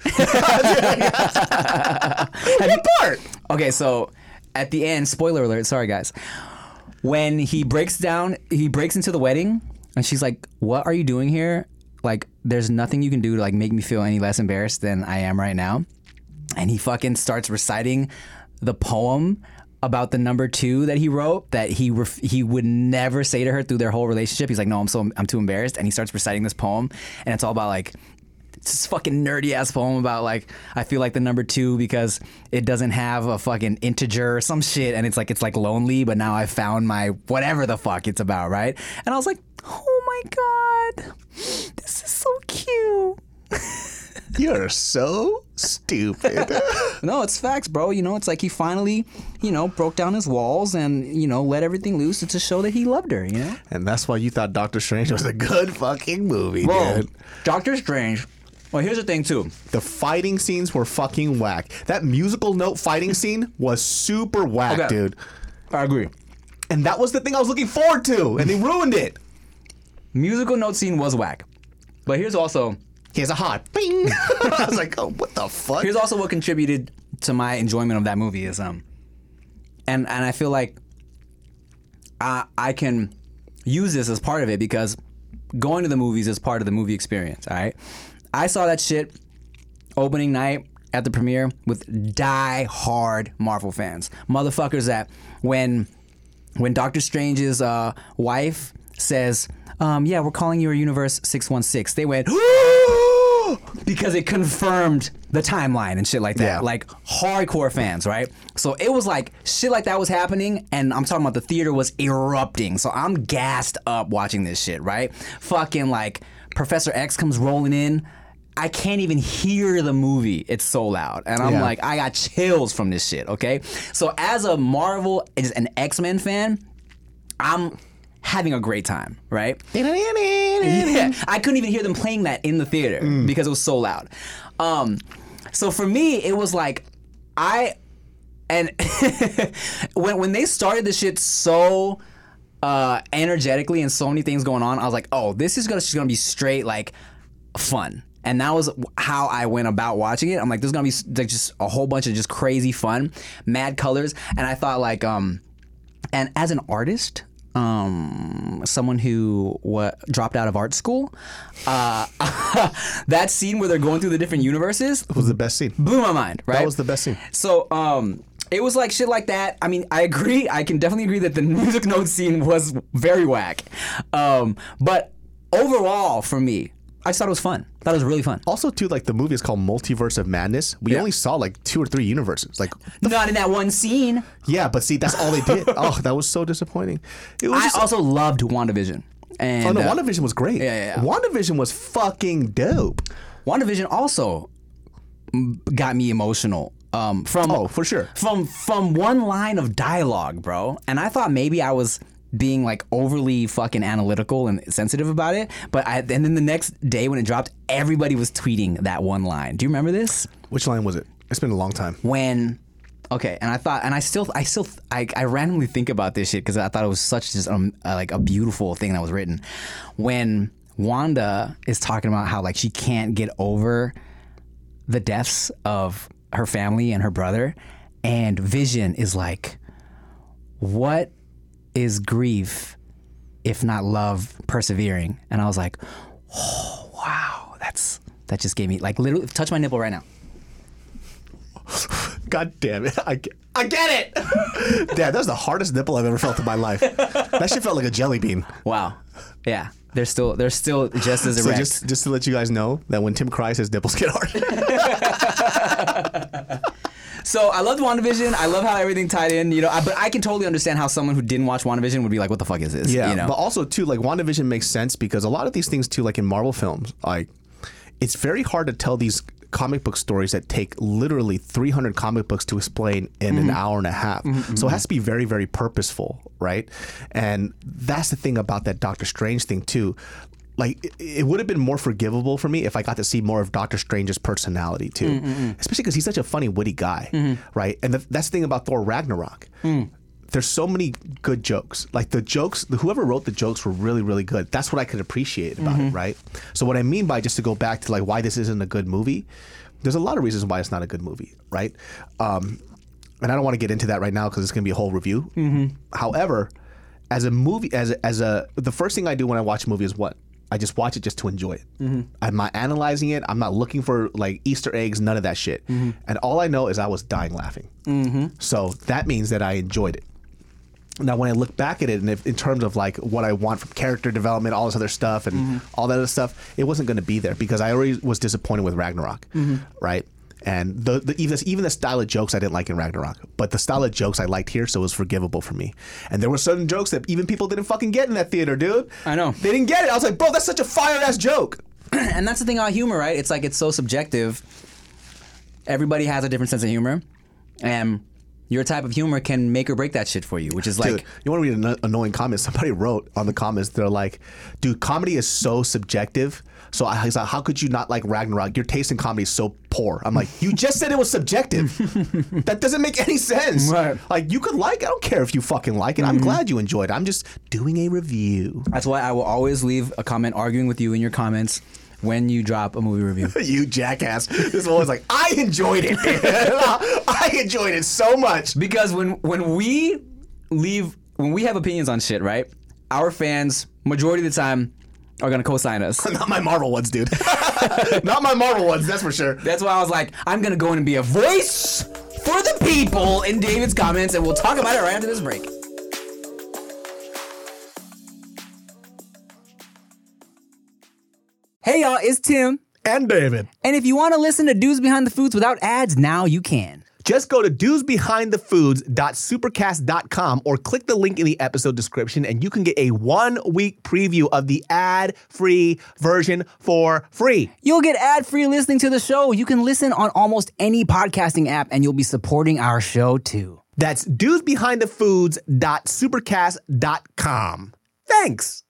Okay, so at the end, spoiler alert, sorry guys. When he breaks into the wedding, and she's like, "What are you doing here? Like, there's nothing you can do to like make me feel any less embarrassed than I am right now." And he fucking starts reciting the poem about the number 2 that he wrote that he would never say to her through their whole relationship. He's like, "No, I'm too embarrassed," and he starts reciting this poem, and it's all about like. It's this fucking nerdy ass poem about like I feel like the number 2 because it doesn't have a fucking integer or some shit, and it's like lonely, but now I found my whatever the fuck it's about, right? And I was like, oh my god, this is so cute. You're so stupid. No, it's facts, bro. You know, it's like he finally, broke down his walls and, let everything loose to show that he loved her, you know? And that's why you thought Doctor Strange was a good fucking movie, Bro, dude. Doctor Strange. Well, here's the thing, too. The fighting scenes were fucking whack. That musical note fighting scene was super whack, Okay. dude. I agree. And that was the thing I was looking forward to, and they ruined it. Musical note scene was whack. But here's also... Here's a hot bing. I was like, oh, what the fuck? Here's also what contributed to my enjoyment of that movie is and I feel like I can use this as part of it because going to the movies is part of the movie experience, all right? I saw that shit opening night at the premiere with die-hard Marvel fans. Motherfuckers that when Doctor Strange's wife says, yeah, we're calling your universe 616, they went, because it confirmed the timeline and shit like that. Yeah. Like hardcore fans, right? So it was like shit like that was happening, and I'm talking about the theater was erupting. So I'm gassed up watching this shit, right? Fucking like Professor X comes rolling in. I can't even hear the movie. It's so loud. And I'm like, I got chills from this shit, okay? So as a Marvel, as an X-Men fan, I'm having a great time, right? Yeah, I couldn't even hear them playing that in the theater because it was so loud. So for me, it was like when they started this shit so energetically and so many things going on, I was like, oh, this is just gonna be straight like fun. And that was how I went about watching it. I'm like, there's gonna be like just a whole bunch of just crazy fun, mad colors, and I thought like, and as an artist. Someone who dropped out of art school, that scene where they're going through the different universes was the best scene. Blew my mind, right? That was the best scene. So, it was like shit like that. I mean, I agree. I can definitely agree that the music note scene was very whack. But overall, for me, I just thought it was fun. Thought it was really fun. Also, too, like the movie is called Multiverse of Madness. We only saw like 2 or 3 universes. Like, not in that one scene. Yeah, but see, that's all they did. Oh, that was so disappointing. It was I also loved WandaVision. And, WandaVision was great. Yeah. WandaVision was fucking dope. WandaVision also got me emotional. For sure. From one line of dialogue, bro. And I thought maybe I was being like overly fucking analytical and sensitive about it, and then the next day when it dropped, everybody was tweeting that one line. Do you remember this? Which line was it? It's been a long time. I randomly think about this shit because I thought it was such just like a beautiful thing that was written. When Wanda is talking about how like she can't get over the deaths of her family and her brother, and Vision is like, what is grief if not love persevering? And I was like, oh wow, that just gave me like literally touch my nipple right now. God damn it. I get it. Dad, that was the hardest nipple I've ever felt in my life. That shit felt like a jelly bean. Wow. Yeah. They're still just as erect. So just to let you guys know that when Tim cries, his nipples get hard. So I loved WandaVision. I love how everything tied in. But I can totally understand how someone who didn't watch WandaVision would be like, "What the fuck is this?" Yeah, but also too, like WandaVision makes sense because a lot of these things too, like in Marvel films, like it's very hard to tell these comic book stories that take literally 300 comic books to explain in an hour and a half. So it has to be very, very purposeful, right? And that's the thing about that Doctor Strange thing too. Like it would have been more forgivable for me if I got to see more of Doctor Strange's personality too, especially because he's such a funny, witty guy, right? And that's the thing about Thor Ragnarok. There's so many good jokes. Like the jokes, whoever wrote the jokes were really, really good. That's what I could appreciate about it, right? So what I mean by, just to go back to like why this isn't a good movie, there's a lot of reasons why it's not a good movie, right? And I don't want to get into that right now because it's going to be a whole review. However, as a movie, the first thing I do when I watch a movie is what? I just watch it just to enjoy it. I'm not analyzing it. I'm not looking for like Easter eggs, none of that shit. And all I know is I was dying laughing. So that means that I enjoyed it. Now, when I look back at it, and in terms of like what I want from character development, all this other stuff, and all that other stuff, it wasn't going to be there because I already was disappointed with Ragnarok, right? And even the style of jokes I didn't like in Ragnarok, but the style of jokes I liked here, so it was forgivable for me. And there were certain jokes that even people didn't fucking get in that theater, dude. I know. They didn't get it. I was like, bro, that's such a fire-ass joke. And that's the thing about humor, right? It's like it's so subjective. Everybody has a different sense of humor, and your type of humor can make or break that shit for you, which is like... Dude, you want to read an annoying comment? Somebody wrote on the comments, they're like, dude, comedy is so subjective. So I was like, how could you not like Ragnarok? Your taste in comedy is so poor. I'm like, you just said it was subjective. That doesn't make any sense. Right. Like, you could like it. I don't care if you fucking like it. I'm glad you enjoyed it. I'm just doing a review. That's why I will always leave a comment arguing with you in your comments when you drop a movie review. You jackass. This one was like, I enjoyed it. I enjoyed it so much. Because when we have opinions on shit, right? Our fans, majority of the time, are gonna co-sign us. Not my Marvel ones, dude. Not my Marvel ones, that's for sure. That's why I was like, I'm gonna go in and be a voice for the people in David's comments, and we'll talk about it right after this break. Hey y'all, it's Tim. And David. And if you want to listen to Dudes Behind the Foods without ads, now you can. Just go to dudesbehindthefoods.supercast.com or click the link in the episode description and you can get a 1-week preview of the ad-free version for free. You'll get ad-free listening to the show. You can listen on almost any podcasting app and you'll be supporting our show too. That's dudesbehindthefoods.supercast.com. Thanks.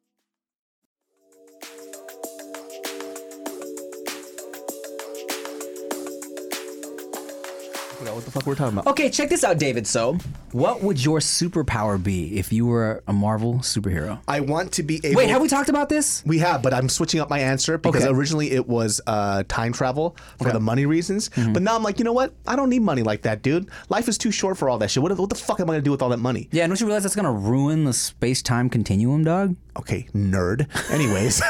What the fuck we're talking about? Okay, check this out, David. So, what would your superpower be if you were a Marvel superhero? I want to be able... Wait, have we talked about this? We have, but I'm switching up my answer because originally it was time travel for the money reasons. But now I'm like, you know what? I don't need money like that, dude. Life is too short for all that shit. What the fuck am I going to do with all that money? Yeah, don't you realize that's going to ruin the space-time continuum, dog? Okay, nerd. Anyways.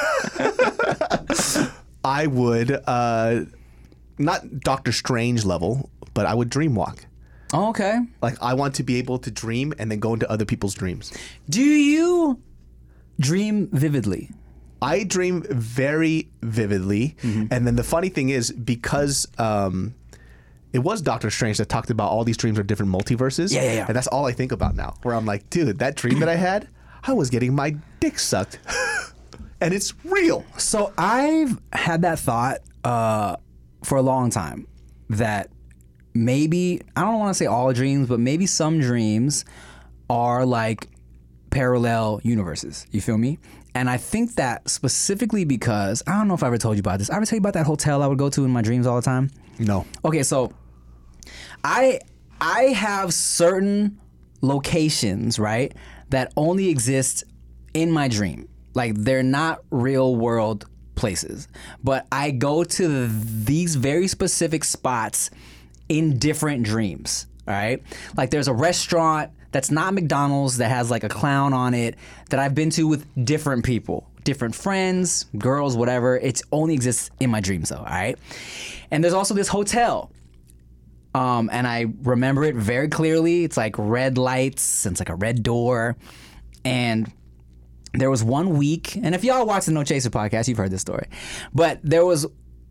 I would, not Doctor Strange level, but I would dream walk. Oh, okay. Like, I want to be able to dream and then go into other people's dreams. Do you dream vividly? I dream very vividly. And then the funny thing is, because it was Doctor Strange that talked about all these dreams are different multiverses. Yeah. And that's all I think about now. Where I'm like, dude, that dream that I had, I was getting my dick sucked. And it's real. So I've had that thought for a long time that maybe, I don't want to say all dreams, but maybe some dreams are like parallel universes. You feel me? And I think that specifically because, I don't know if I ever told you about this. I ever tell you about that hotel I would go to in my dreams all the time? No. Okay, so I have certain locations, right, that only exist in my dream. Like, they're not real world places. But I go to these very specific spots in different dreams, all right? Like, there's a restaurant that's not McDonald's that has like a clown on it that I've been to with different people, different friends, girls, whatever. It only exists in my dreams though, all right? And there's also this hotel. And I remember it very clearly. It's like red lights, and it's like a red door. And there was 1 week, and if y'all watch the No Chaser podcast, you've heard this story. But there was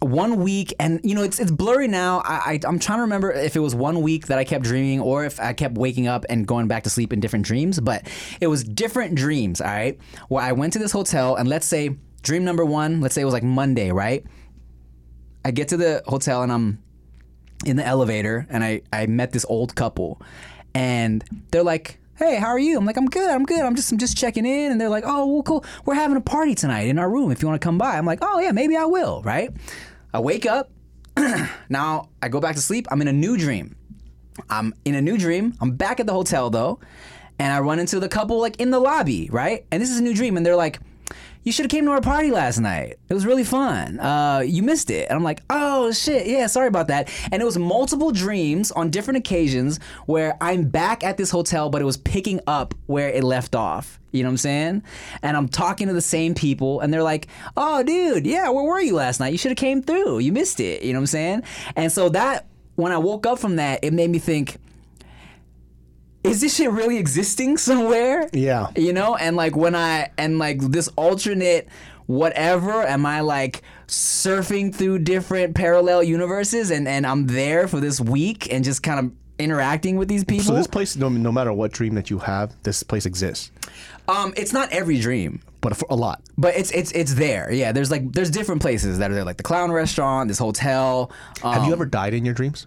1 week, and it's blurry now. I'm trying to remember if it was 1 week that I kept dreaming or if I kept waking up and going back to sleep in different dreams, but it was different dreams, all right? Where I went to this hotel, and let's say dream number 1, let's say it was like Monday, right? I get to the hotel and I'm in the elevator, and I met this old couple, and they're like, hey, how are you? I'm like, I'm good. I'm just checking in. And they're like, oh, well, cool. We're having a party tonight in our room if you want to come by. I'm like, oh, yeah, maybe I will, right? I wake up. Now I go back to sleep. I'm in a new dream. I'm back at the hotel, though. And I run into the couple, like, in the lobby, right? And this is a new dream. And they're like, you should have came to our party last night. It was really fun. You missed it. And I'm like, oh, shit. Yeah, sorry about that. And it was multiple dreams on different occasions where I'm back at this hotel, but it was picking up where it left off. You know what I'm saying? And I'm talking to the same people, and they're like, oh, dude, yeah, where were you last night? You should have came through. You missed it. You know what I'm saying? And so that, when I woke up from that, it made me think, is this shit really existing somewhere? Yeah. And like this alternate whatever, am I like surfing through different parallel universes and I'm there for this week and just kind of interacting with these people? So this place, no matter what dream that you have, this place exists. It's not every dream. But for a lot. But it's there. Yeah, there's different places that are there, like the clown restaurant, this hotel. Have you ever died in your dreams?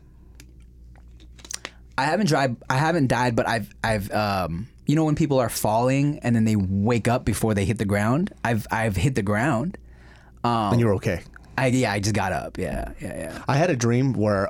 I haven't died, but I've when people are falling and then they wake up before they hit the ground. I've hit the ground. And you're okay. I just got up. Yeah. I had a dream where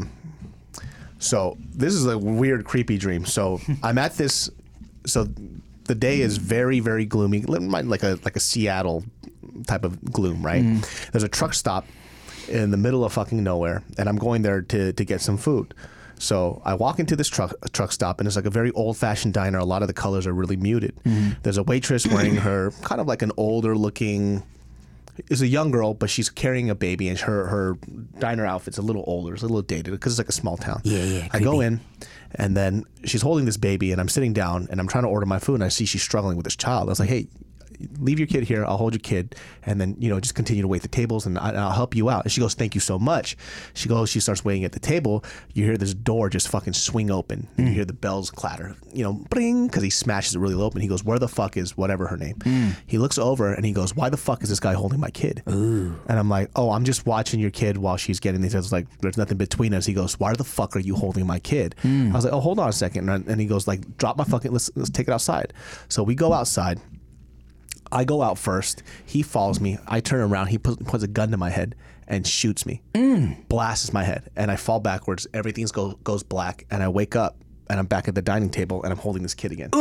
so this is a weird, creepy dream. So I'm at this. So the day is very, very gloomy, like a Seattle type of gloom, right? There's a truck stop in the middle of fucking nowhere, and I'm going there to get some food. So I walk into this truck stop, and it's like a very old-fashioned diner. A lot of the colors are really muted. There's a waitress wearing her kind of like an older-looking. Is a young girl, but she's carrying a baby, and her diner outfit's a little older, it's a little dated because it's like a small town. Yeah. I go in, and then she's holding this baby, and I'm sitting down, and I'm trying to order my food, and I see she's struggling with this child. I was like, hey, leave your kid here. I'll hold your kid, and then just continue to wait the tables, and I'll help you out. And she goes, thank you so much. She starts waiting at the table. You hear this door just fucking swing open, and you hear the bells clatter, bring, because he smashes it really open. He goes, where the fuck is whatever her name? He looks over and he goes, why the fuck is this guy holding my kid? And I'm like, oh, I'm just watching your kid while she's getting these. It's like, there's nothing between us. He goes, why the fuck are you holding my kid? I was like, oh, hold on a second. And he goes, like, drop my fucking, let's take it outside. So we go outside. I go out first. He follows me. I turn around. He puts a gun to my head and shoots me. Blasts my head. And I fall backwards. Everything goes black. And I wake up and I'm back at the dining table and I'm holding this kid again.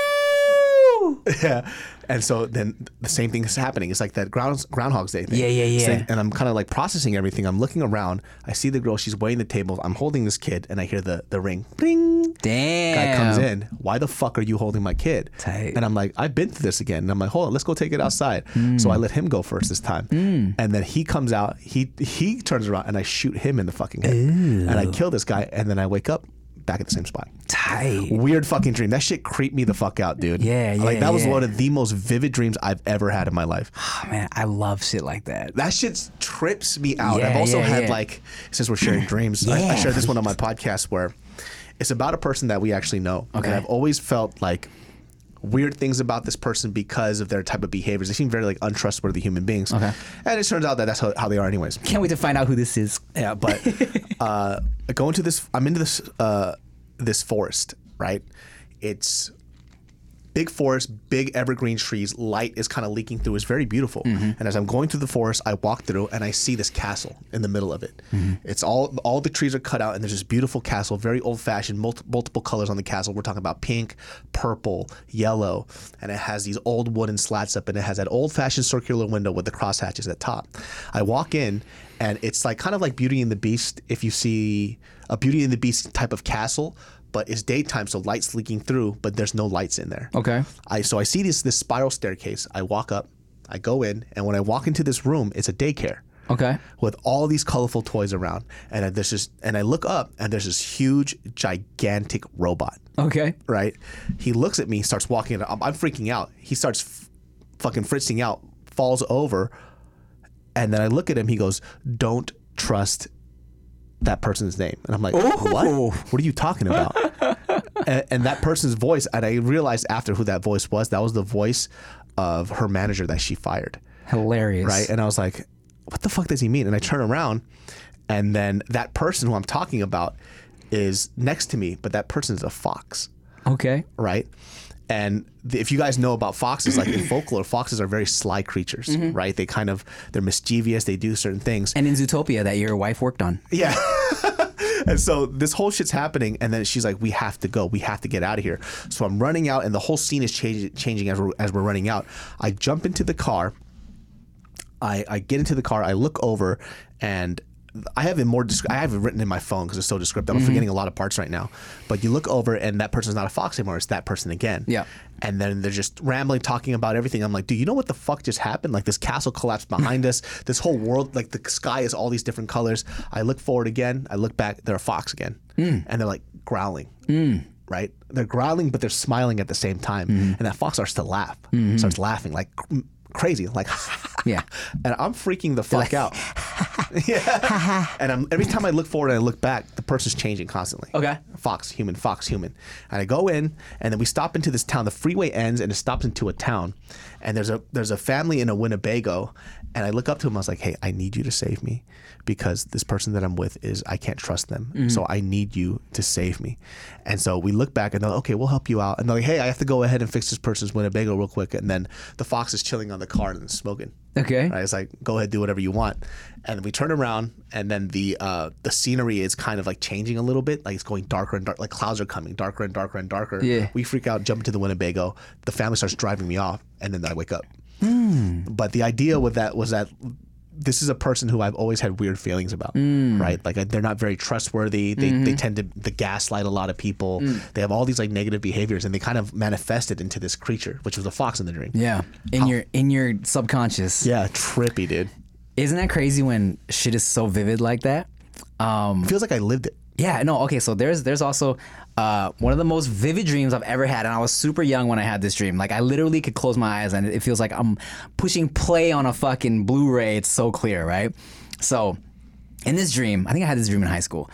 Yeah. And so then the same thing is happening. It's like that Groundhog's Day thing. Yeah. And I'm kind of like processing everything. I'm looking around. I see the girl. She's weighing the table. I'm holding this kid and I hear the ring. Ring. Damn. Guy comes in. Why the fuck are you holding my kid? Tight. And I'm like, I've been through this again. And I'm like, hold on, let's go take it outside. So I let him go first this time. And then he comes out. He turns around and I shoot him in the fucking head. And I kill this guy. And then I wake up back at the same spot. Tight. Weird fucking dream. That shit creeped me the fuck out, dude. Yeah. Like that was one of the most vivid dreams I've ever had in my life. Oh, man, I love shit like that. That shit trips me out. Yeah, I've also had yeah. like, since we're sharing dreams, I shared this one on my podcast where it's about a person that we actually know. Okay. And I've always felt like weird things about this person because of their type of behaviors. They seem very like untrustworthy human beings. Okay. And it turns out that that's how they are anyways. Can't wait to find out who this is. Yeah, but go into this, I'm into this this forest, right? It's big forest, big evergreen trees, light is kind of leaking through. It's very beautiful. And as I'm going through the forest, I walk through and I see this castle in the middle of it. It's all the trees are cut out and there's this beautiful castle, very old fashioned, multiple colors on the castle. We're talking about pink, purple, yellow, and it has these old wooden slats up and it has that old fashioned circular window with the cross hatches at the top. I walk in and it's like kind of like Beauty and the Beast. If you see a Beauty and the Beast type of castle, but it's daytime, so light's leaking through, but there's no lights in there. Okay. So I see this spiral staircase. I walk up, I go in, and when I walk into this room, it's a daycare. Okay. With all these colorful toys around, and I look up, and there's this huge, gigantic robot. Okay. Right. He looks at me, starts walking. I'm freaking out. He starts fucking fritzing out, falls over. And then I look at him. He goes, "Don't trust that person's name." And I'm like, "What? What are you talking about?" and that person's voice, and I realized after who that voice was. That was the voice of her manager that she fired. Hilarious. Right? And I was like, what the fuck does he mean? And I turn around, and then that person who I'm talking about is next to me, but that person is a fox. Okay. Right? And if you guys know about foxes, like in folklore, foxes are very sly creatures, right? They're mischievous. They do certain things. And in Zootopia that your wife worked on. Yeah. And so this whole shit's happening, and then she's like, "We have to go. We have to get out of here." So I'm running out, and the whole scene is changing as we're running out. I jump into the car. I get into the car. I look over, and I have it more. I have it written in my phone because it's so descriptive. I'm forgetting a lot of parts right now. But you look over, and that person's not a fox anymore. It's that person again. Yeah. And then they're just rambling, talking about everything. I'm like, "Do you know what the fuck just happened? Like this castle collapsed behind us. This whole world, like the sky is all these different colors." I look forward again. I look back. They're a fox again, and they're like growling. Right? They're growling, but they're smiling at the same time. And that fox starts to laugh. Starts laughing like crazy, like Yeah. And I'm freaking the fuck out. Yeah. And every time I look forward and I look back, the person's changing constantly. Okay. Fox, human, fox, human. And I go in, and then we stop into this town. The freeway ends, and it stops into a town. And there's a family in a Winnebago. And I look up to him. I was like, "Hey, I need you to save me, because this person that I'm with I can't trust them. So I need you to save me." And so we look back, and they're like, "Okay, we'll help you out." And they're like, "Hey, I have to go ahead and fix this person's Winnebago real quick." And then the fox is chilling on the car and smoking. Okay. Right? It's like, "Go ahead, do whatever you want." And we turn around, and then the scenery is kind of like changing a little bit. Like it's going darker and darker. Like clouds are coming darker and darker and darker. Yeah. We freak out, jump into the Winnebago. The family starts driving me off, and then I wake up. But the idea with that was that this is a person who I've always had weird feelings about, right? Like they're not very trustworthy. They tend to gaslight a lot of people. They have all these like negative behaviors, and they kind of manifested into this creature, which was a fox in the dream. Yeah. In your subconscious. Yeah, trippy, dude. Isn't that crazy when shit is so vivid like that? It feels like I lived it. Yeah, no, okay, so there's also one of the most vivid dreams I've ever had, and I was super young when I had this dream. Like, I literally could close my eyes, and it feels like I'm pushing play on a fucking Blu-ray. It's so clear, right? So, in this dream, I think I had this dream in high school.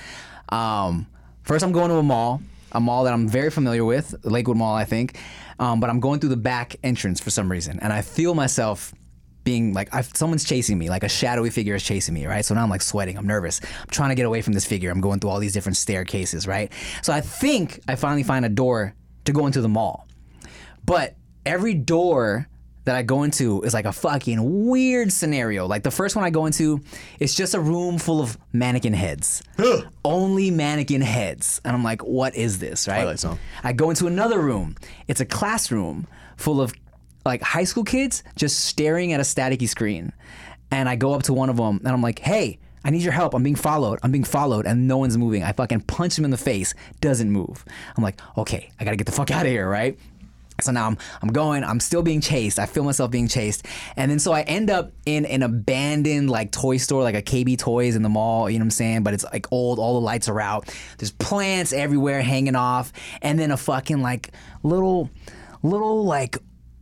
First, I'm going to a mall that I'm very familiar with, Lakewood Mall, I think, but I'm going through the back entrance for some reason, and I feel myself being like, someone's chasing me, like a shadowy figure is chasing me, right? So now I'm like sweating, I'm nervous. I'm trying to get away from this figure. I'm going through all these different staircases, right? So I think I finally find a door to go into the mall. But every door that I go into is like a fucking weird scenario. Like the first one I go into, it's just a room full of mannequin heads. Only mannequin heads. And I'm like, what is this, right? Twilight Zone. I go into another room. It's a classroom full of like high school kids just staring at a staticky screen. And I go up to one of them and I'm like, "Hey, I need your help. I'm being followed. And no one's moving. I fucking punch him in the face. Doesn't move. I'm like, okay, I gotta get the fuck out of here, right? So now I'm still being chased. I feel myself being chased. And then so I end up in an abandoned like toy store, like a KB Toys in the mall, you know what I'm saying? But it's like old, all the lights are out. There's plants everywhere hanging off. And then a fucking like little like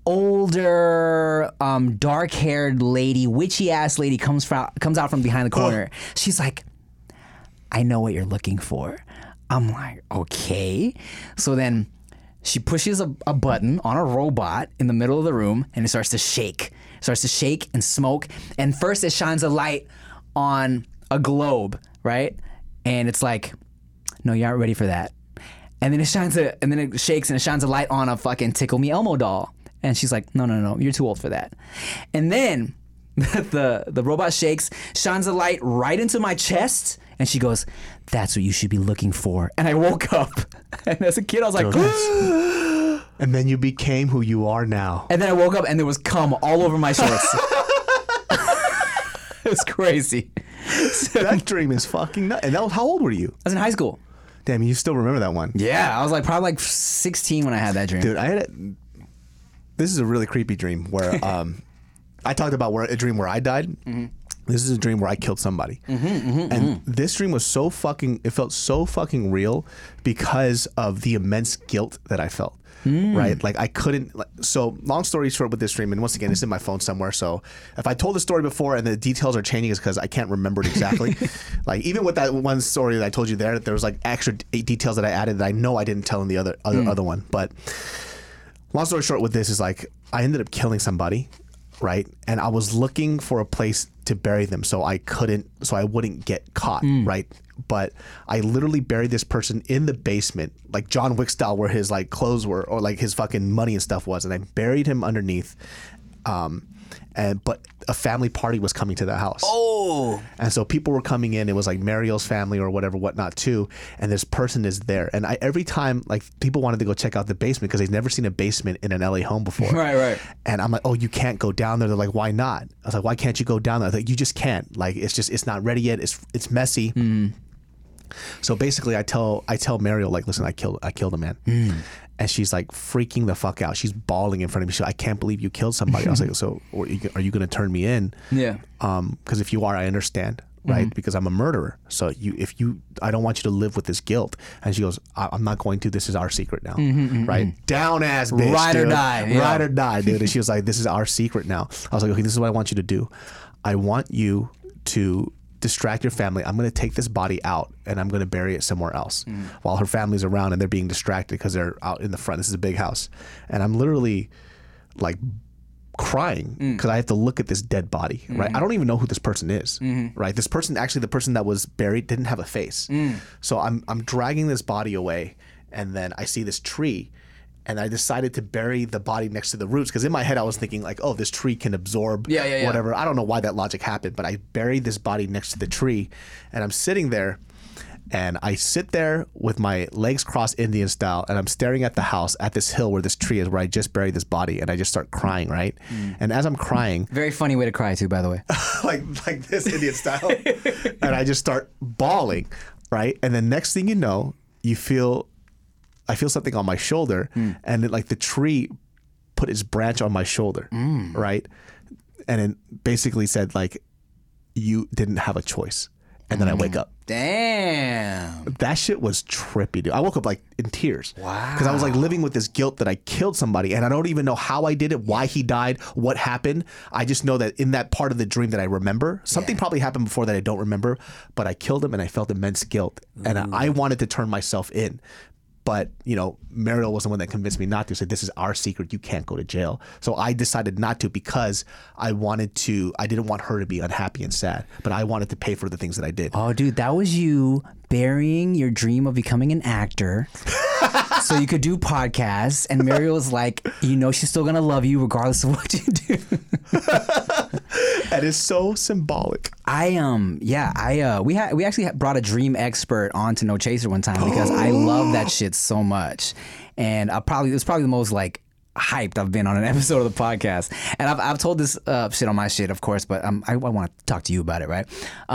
older, dark-haired lady, witchy-ass lady comes out from behind the corner. She's like, "I know what you're looking for." I'm like, okay. So then she pushes a button on a robot in the middle of the room, and it starts to shake. It starts to shake and smoke. And first it shines a light on a globe, right? And it's like, "No, you aren't ready for that." And then it shakes and it shines a light on a fucking Tickle Me Elmo doll. And she's like, no, you're too old for that. And then the robot shakes, shines a light right into my chest, and she goes, "That's what you should be looking for." And I woke up. And as a kid, I was like, And then you became who you are now. And then I woke up and there was cum all over my shorts. It was crazy. That dream is fucking nuts. And how old were you? I was in high school. Damn, you still remember that one? Yeah, I was like probably like 16 when I had that dream. Dude, this is a really creepy dream where I talked about a dream where I died. This is a dream where I killed somebody. And this dream was it felt so fucking real because of the immense guilt that I felt. Right? Like I couldn't, so long story short with this dream, and once again, it's in my phone somewhere. So if I told the story before and the details are changing, it's because I can't remember it exactly. Like even with that one story that I told you there was like extra details that I added that I know I didn't tell in the other one. But long story short with this is like, I ended up killing somebody. Right. And I was looking for a place to bury them so I wouldn't get caught. Right. But I literally buried this person in the basement, like John Wick style, where his like clothes were, or like his fucking money and stuff was. And I buried him underneath. But a family party was coming to the house. Oh. And so people were coming in. It was like Mariel's family or whatnot too. And this person is there. And every time like people wanted to go check out the basement because they've never seen a basement in an LA home before. Right. And I'm like, oh, you can't go down there. They're like, why not? I was like, why can't you go down there? I was like, you just can't. Like, it's not ready yet. It's messy. So basically I tell Mariel, like, listen, I killed a man. And she's like freaking the fuck out. She's bawling in front of me. She's like, I can't believe you killed somebody. I was like, so are you going to turn me in? Yeah. Because if you are, I understand, right? Because I'm a murderer. So I don't want you to live with this guilt. And she goes, I'm not going to. This is our secret now, right? Down ass bitch, ride dude. or die, yeah. Ride or die, dude. And she was like, this is our secret now. I was like, okay, this is what I want you to do. I want you to distract your family. I'm going to take this body out and I'm going to bury it somewhere else while her family's around and they're being distracted because they're out in the front. This is a big house. And I'm literally like crying because I have to look at this dead body, right? I don't even know who this person is, right? This person, actually the person that was buried didn't have a face. So I'm dragging this body away and then I see this tree. And I decided to bury the body next to the roots because in my head I was thinking like, oh, this tree can absorb whatever. I don't know why that logic happened, but I buried this body next to the tree and I'm sitting there and I sit there with my legs crossed Indian style and I'm staring at the house at this hill where this tree is where I just buried this body and I just start crying, right? And as I'm crying... Very funny way to cry too, by the way. like this Indian style. And I just start bawling, right? And then next thing you know, I feel something on my shoulder and then like the tree put its branch on my shoulder, right? And it basically said like, you didn't have a choice. And then I wake up. Damn. That shit was trippy, dude. I woke up like in tears. Wow. Because I was like living with this guilt that I killed somebody and I don't even know how I did it, why he died, what happened. I just know that in that part of the dream that I remember, something probably happened before that I don't remember, but I killed him and I felt immense guilt. And I wanted to turn myself in. But, you know, Mariel was the one that convinced me not to. Said, this is our secret. You can't go to jail. So I decided not to because I didn't want her to be unhappy and sad. But I wanted to pay for the things that I did. Oh, dude, that was you burying your dream of becoming an actor so you could do podcasts. And Mariel was like, you know, she's still going to love you regardless of what you do. That is so symbolic. We actually brought a dream expert on to No Chaser one time because I love that shit so much, and it was probably the most like hyped I've been on an episode of the podcast. And I've told this shit on my shit, of course, but I want to talk to you about it, right?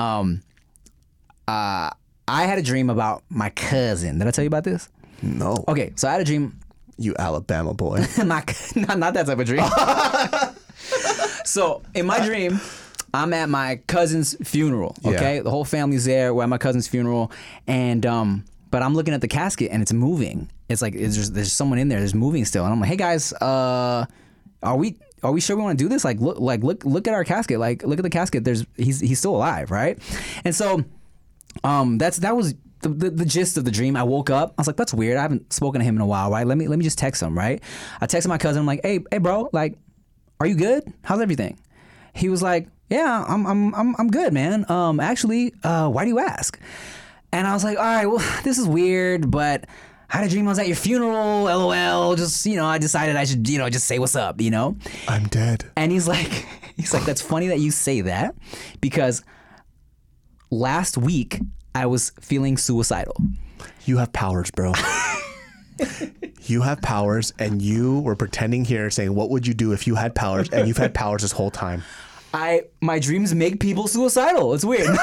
I had a dream about my cousin. Did I tell you about this? No. Okay, so I had a dream. You Alabama boy. not that type of dream. So in my dream, I'm at my cousin's funeral. Okay, the whole family's there. We're at my cousin's funeral, and but I'm looking at the casket and it's moving. It's like there's someone in there. There's moving still, and I'm like, hey guys, are we sure we want to do this? Like look at our casket. Like look at the casket. He's still alive, right? And so that was the gist of the dream. I woke up. I was like, that's weird. I haven't spoken to him in a while, right? Let me just text him, right? I texted my cousin. I'm like, hey bro, like, are you good? How's everything? He was like, yeah, I'm good, man. Actually, why do you ask? And I was like, all right, well, this is weird, but I had a dream I was at your funeral, LOL. Just, I decided I should, just say what's up, I'm dead. And he's like, that's funny that you say that because last week I was feeling suicidal. You have powers, bro. You have powers, and you were pretending here saying, what would you do if you had powers? And you've had powers this whole time. my dreams make people suicidal. It's weird.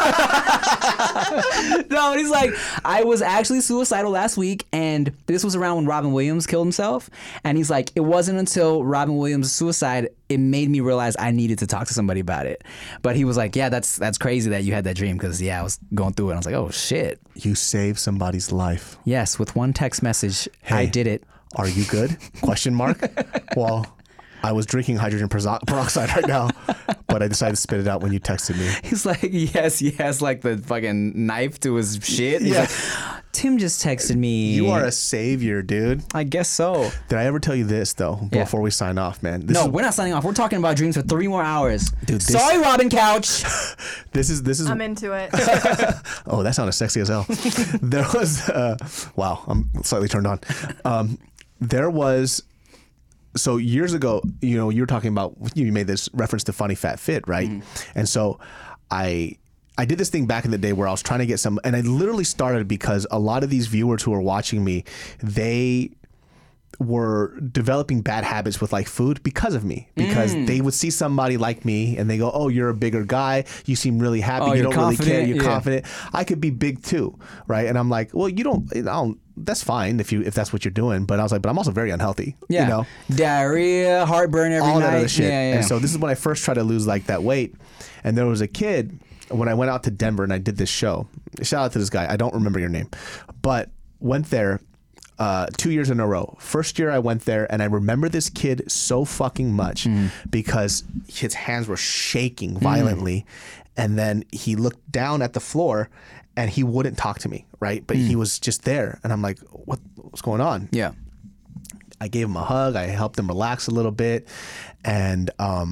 No, and he's like, I was actually suicidal last week, and this was around when Robin Williams killed himself. And he's like, it wasn't until Robin Williams' suicide it made me realize I needed to talk to somebody about it. But he was like, yeah, that's crazy that you had that dream, because I was going through it and I was like, oh shit. You saved somebody's life. Yes, with one text message, Hey, I did it. Are you good? Question mark. Well, I was drinking hydrogen peroxide right now, but I decided to spit it out when you texted me. He's like, yes, he has like the fucking knife to his shit. He's like, Tim just texted me. You are a savior, dude. I guess so. Did I ever tell you this though? Yeah. Before we sign off, man. No, we're not signing off. We're talking about dreams for 3 more hours. Dude, sorry, Robin Couch. This is. I'm into it. Oh, that sounded sexy as hell. There was. Wow, I'm slightly turned on. There was. So years ago, you know, you were talking about, you made this reference to Funny Fat Fit, right? And so I did this thing back in the day where I was trying to get some, and I literally started because a lot of these viewers who are watching me, they were developing bad habits with like food because of me, because they would see somebody like me and they go, oh, you're a bigger guy, you seem really happy, you don't really care, you're confident, I could be big too, right? And I'm like, well, you don't, that's fine if that's what you're doing, but I was like, but I'm also very unhealthy. Yeah, you know, diarrhea, heartburn every all night. that other shit. Yeah. And so this is when I first tried to lose like that weight. And there was a kid when I went out to Denver and I did this show. Shout out to this guy. I don't remember your name, but went there 2 years in a row. First year I went there and I remember this kid so fucking much because his hands were shaking violently. And then he looked down at the floor and he wouldn't talk to me, right? But he was just there. And I'm like, what's going on? Yeah. I gave him a hug. I helped him relax a little bit. And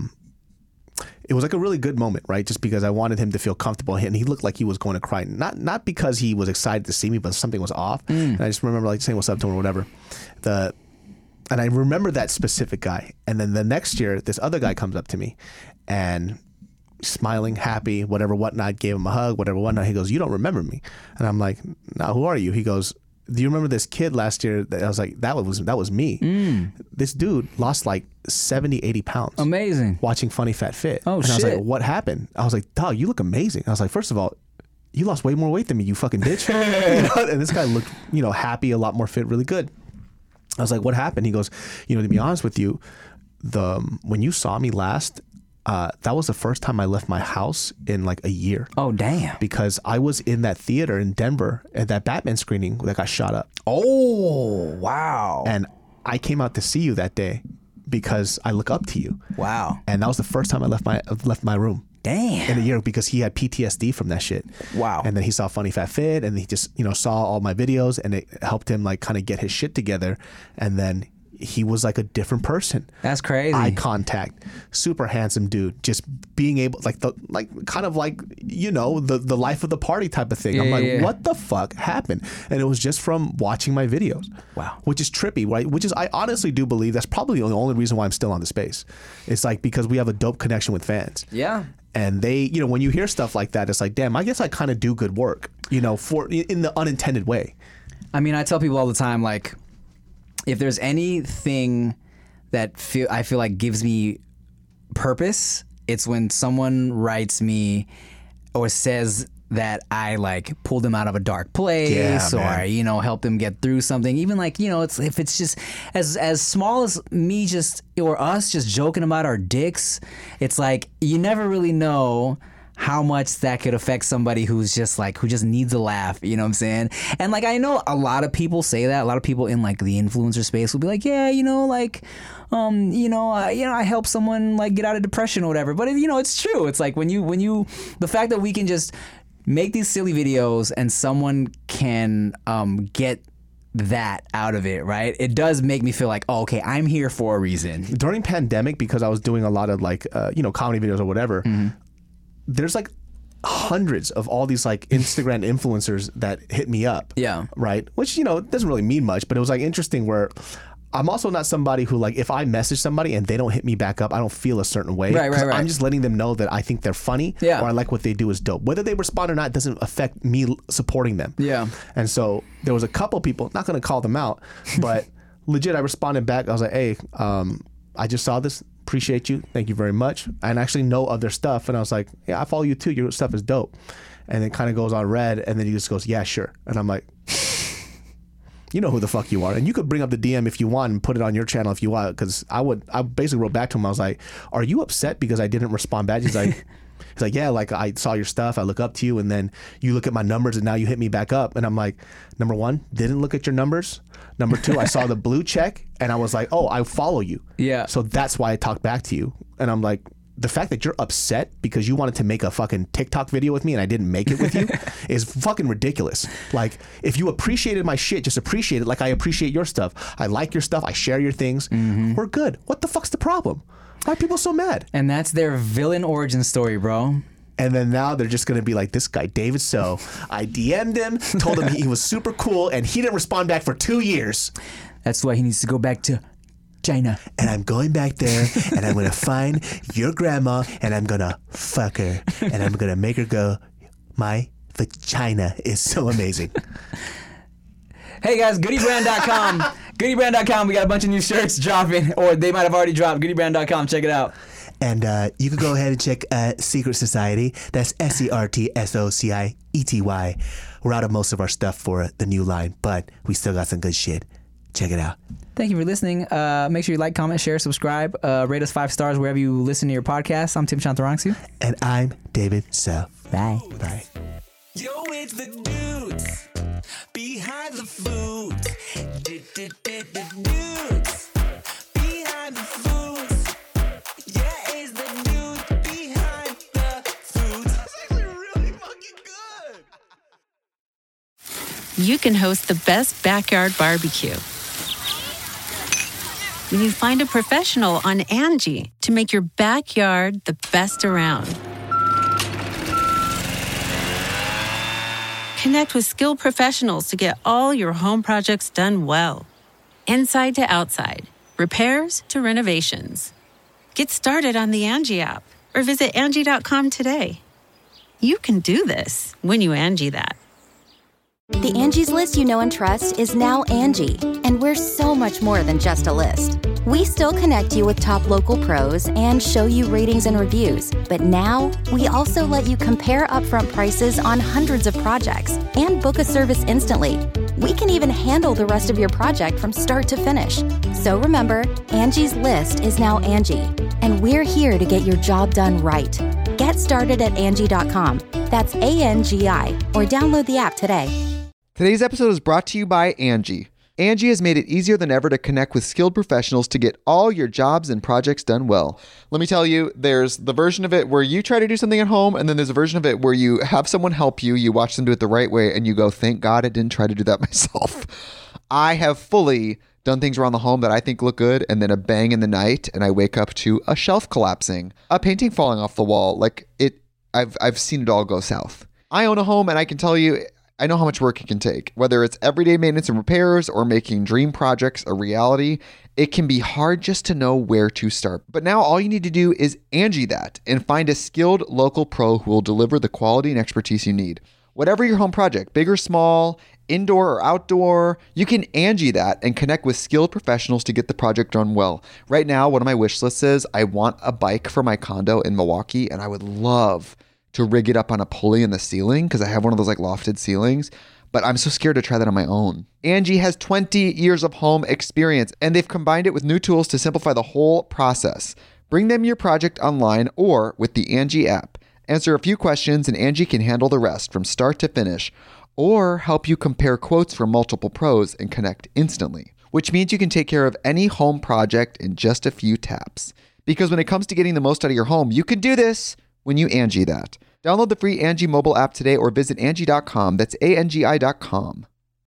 it was like a really good moment, right? Just because I wanted him to feel comfortable. And he looked like he was going to cry. Not because he was excited to see me, but something was off. And I just remember like saying what's up to him or whatever. And I remember that specific guy. And then the next year, this other guy comes up to me and smiling, happy, whatever, whatnot, gave him a hug, whatever, whatnot. He goes, you don't remember me. And I'm like, no, who are you? He goes, do you remember this kid last year? I was like, that was me. This dude lost like 70, 80 pounds. Amazing. Watching Funny Fat Fit. Oh, and shit. I was like, what happened? I was like, dog, you look amazing. I was like, first of all, you lost way more weight than me, you fucking bitch. You know? And this guy looked, happy, a lot more fit, really good. I was like, what happened? He goes, to be honest with you, when you saw me last, that was the first time I left my house in like a year. Oh, damn. Because I was in that theater in Denver at that Batman screening that got shot up. Oh, wow. And I came out to see you that day because I look up to you. Wow. And that was the first time I left my room. Damn. In a year, because he had PTSD from that shit. Wow. And then he saw Funny Fat Fit and he just, saw all my videos and it helped him like kind of get his shit together. And then he was like a different person. That's crazy. Eye contact, super handsome dude, just being able the life of the party type of thing. I'm like, what the fuck happened? And it was just from watching my videos. Wow. Which is trippy, right? Which is, I honestly do believe that's probably the only reason why I'm still on the space. It's like because we have a dope connection with fans. Yeah. And they, when you hear stuff like that, it's like, damn, I guess I kind of do good work, in the unintended way. I mean, I tell people all the time, like, if there's anything that I feel like gives me purpose, it's when someone writes me or says that I like pulled them out of a dark place, or helped them get through something. Even like if it's just as small as me or us just joking about our dicks, it's like you never really know how much that could affect somebody who just needs a laugh, you know what I'm saying? And like I know a lot of people say that. A lot of people in like the influencer space will be like, yeah, I help someone like get out of depression or whatever. But it's true. It's like when the fact that we can just make these silly videos and someone can get that out of it, right? It does make me feel like, oh, okay, I'm here for a reason. During pandemic, because I was doing a lot of like comedy videos or whatever. There's like hundreds of all these like Instagram influencers that hit me up. Yeah. Right. Which, doesn't really mean much, but it was like interesting where I'm also not somebody who like, if I message somebody and they don't hit me back up, I don't feel a certain way. Right. I'm just letting them know that I think they're funny or I like what they do is dope. Whether they respond or not doesn't affect me supporting them. Yeah. And so there was a couple people, not going to call them out, but legit, I responded back. I was like, hey, I just saw this. appreciate you. Thank you very much. And I actually know of their stuff. And I was like, yeah, I follow you too. Your stuff is dope. And it kind of goes on red. And then he just goes, yeah, sure. And I'm like, you know who the fuck you are. And you could bring up the DM if you want and put it on your channel if you want. Because I basically wrote back to him. I was like, are you upset because I didn't respond back? He's like, yeah, like I saw your stuff. I look up to you. And then you look at my numbers and now you hit me back up. And I'm like, number one, didn't look at your numbers. Number two, I saw the blue check and I was like, oh, I follow you. Yeah. So that's why I talked back to you. And I'm like, the fact that you're upset because you wanted to make a fucking TikTok video with me and I didn't make it with you is fucking ridiculous. Like, if you appreciated my shit, just appreciate it like I appreciate your stuff. I like your stuff. I share your things. We're good. What the fuck's the problem? Why are people so mad? And that's their villain origin story, bro. And then now they're just going to be like, this guy, David So, I DM'd him, told him he was super cool, and he didn't respond back for 2 years. That's why he needs to go back to China. And I'm going back there, and I'm going to find your grandma, and I'm going to fuck her, and I'm going to make her go, my vagina is so amazing. Hey guys, goodybrand.com. Goodybrand.com. We got a bunch of new shirts dropping, or they might have already dropped. Goodybrand.com. Check it out. And you can go ahead and check Secret Society. That's SERTSOCIETY. We're out of most of our stuff for the new line, but we still got some good shit. Check it out. Thank you for listening. Make sure you like, comment, share, subscribe. Rate us 5 stars wherever you listen to your podcasts. I'm Tim Chantarangsu. And I'm David So. Bye. Bye. Yo, it's the dudes behind the food. Dudes behind the foods. Yeah, it's the dude behind the foods. That's actually really fucking good. You can host the best backyard barbecue when you find a professional on Angie to make your backyard the best around. Connect with skilled professionals to get all your home projects done well. Inside to outside, repairs to renovations. Get started on the Angie app or visit Angie.com today. You can do this when you Angie that. The Angie's List you know and trust is now Angie, and we're so much more than just a list. We still connect you with top local pros and show you ratings and reviews, but now we also let you compare upfront prices on hundreds of projects and book a service instantly. We can even handle the rest of your project from start to finish. So remember, Angie's List is now Angie, and we're here to get your job done right. Get started at Angie.com. That's ANGI, or download the app today. Today's episode is brought to you by Angie. Angie has made it easier than ever to connect with skilled professionals to get all your jobs and projects done well. Let me tell you, there's the version of it where you try to do something at home, and then there's a version of it where you have someone help you, you watch them do it the right way, and you go, thank God I didn't try to do that myself. I have fully done things around the home that I think look good, and then a bang in the night, and I wake up to a shelf collapsing, a painting falling off the wall. Like, I've seen it all go south. I own a home, and I can tell you, I know how much work it can take. Whether it's everyday maintenance and repairs or making dream projects a reality, it can be hard just to know where to start. But now all you need to do is Angie that and find a skilled local pro who will deliver the quality and expertise you need. Whatever your home project, big or small, indoor or outdoor, you can Angie that and connect with skilled professionals to get the project done well. Right now, one of my wish lists is I want a bike for my condo in Milwaukee, and I would love to rig it up on a pulley in the ceiling because I have one of those like lofted ceilings, but I'm so scared to try that on my own. Angie has 20 years of home experience, and they've combined it with new tools to simplify the whole process. Bring them your project online or with the Angie app. Answer a few questions and Angie can handle the rest from start to finish, or help you compare quotes from multiple pros and connect instantly, which means you can take care of any home project in just a few taps. Because when it comes to getting the most out of your home, you can do this when you Angie that. Download the free Angie mobile app today or visit Angie.com. That's ANGI.com.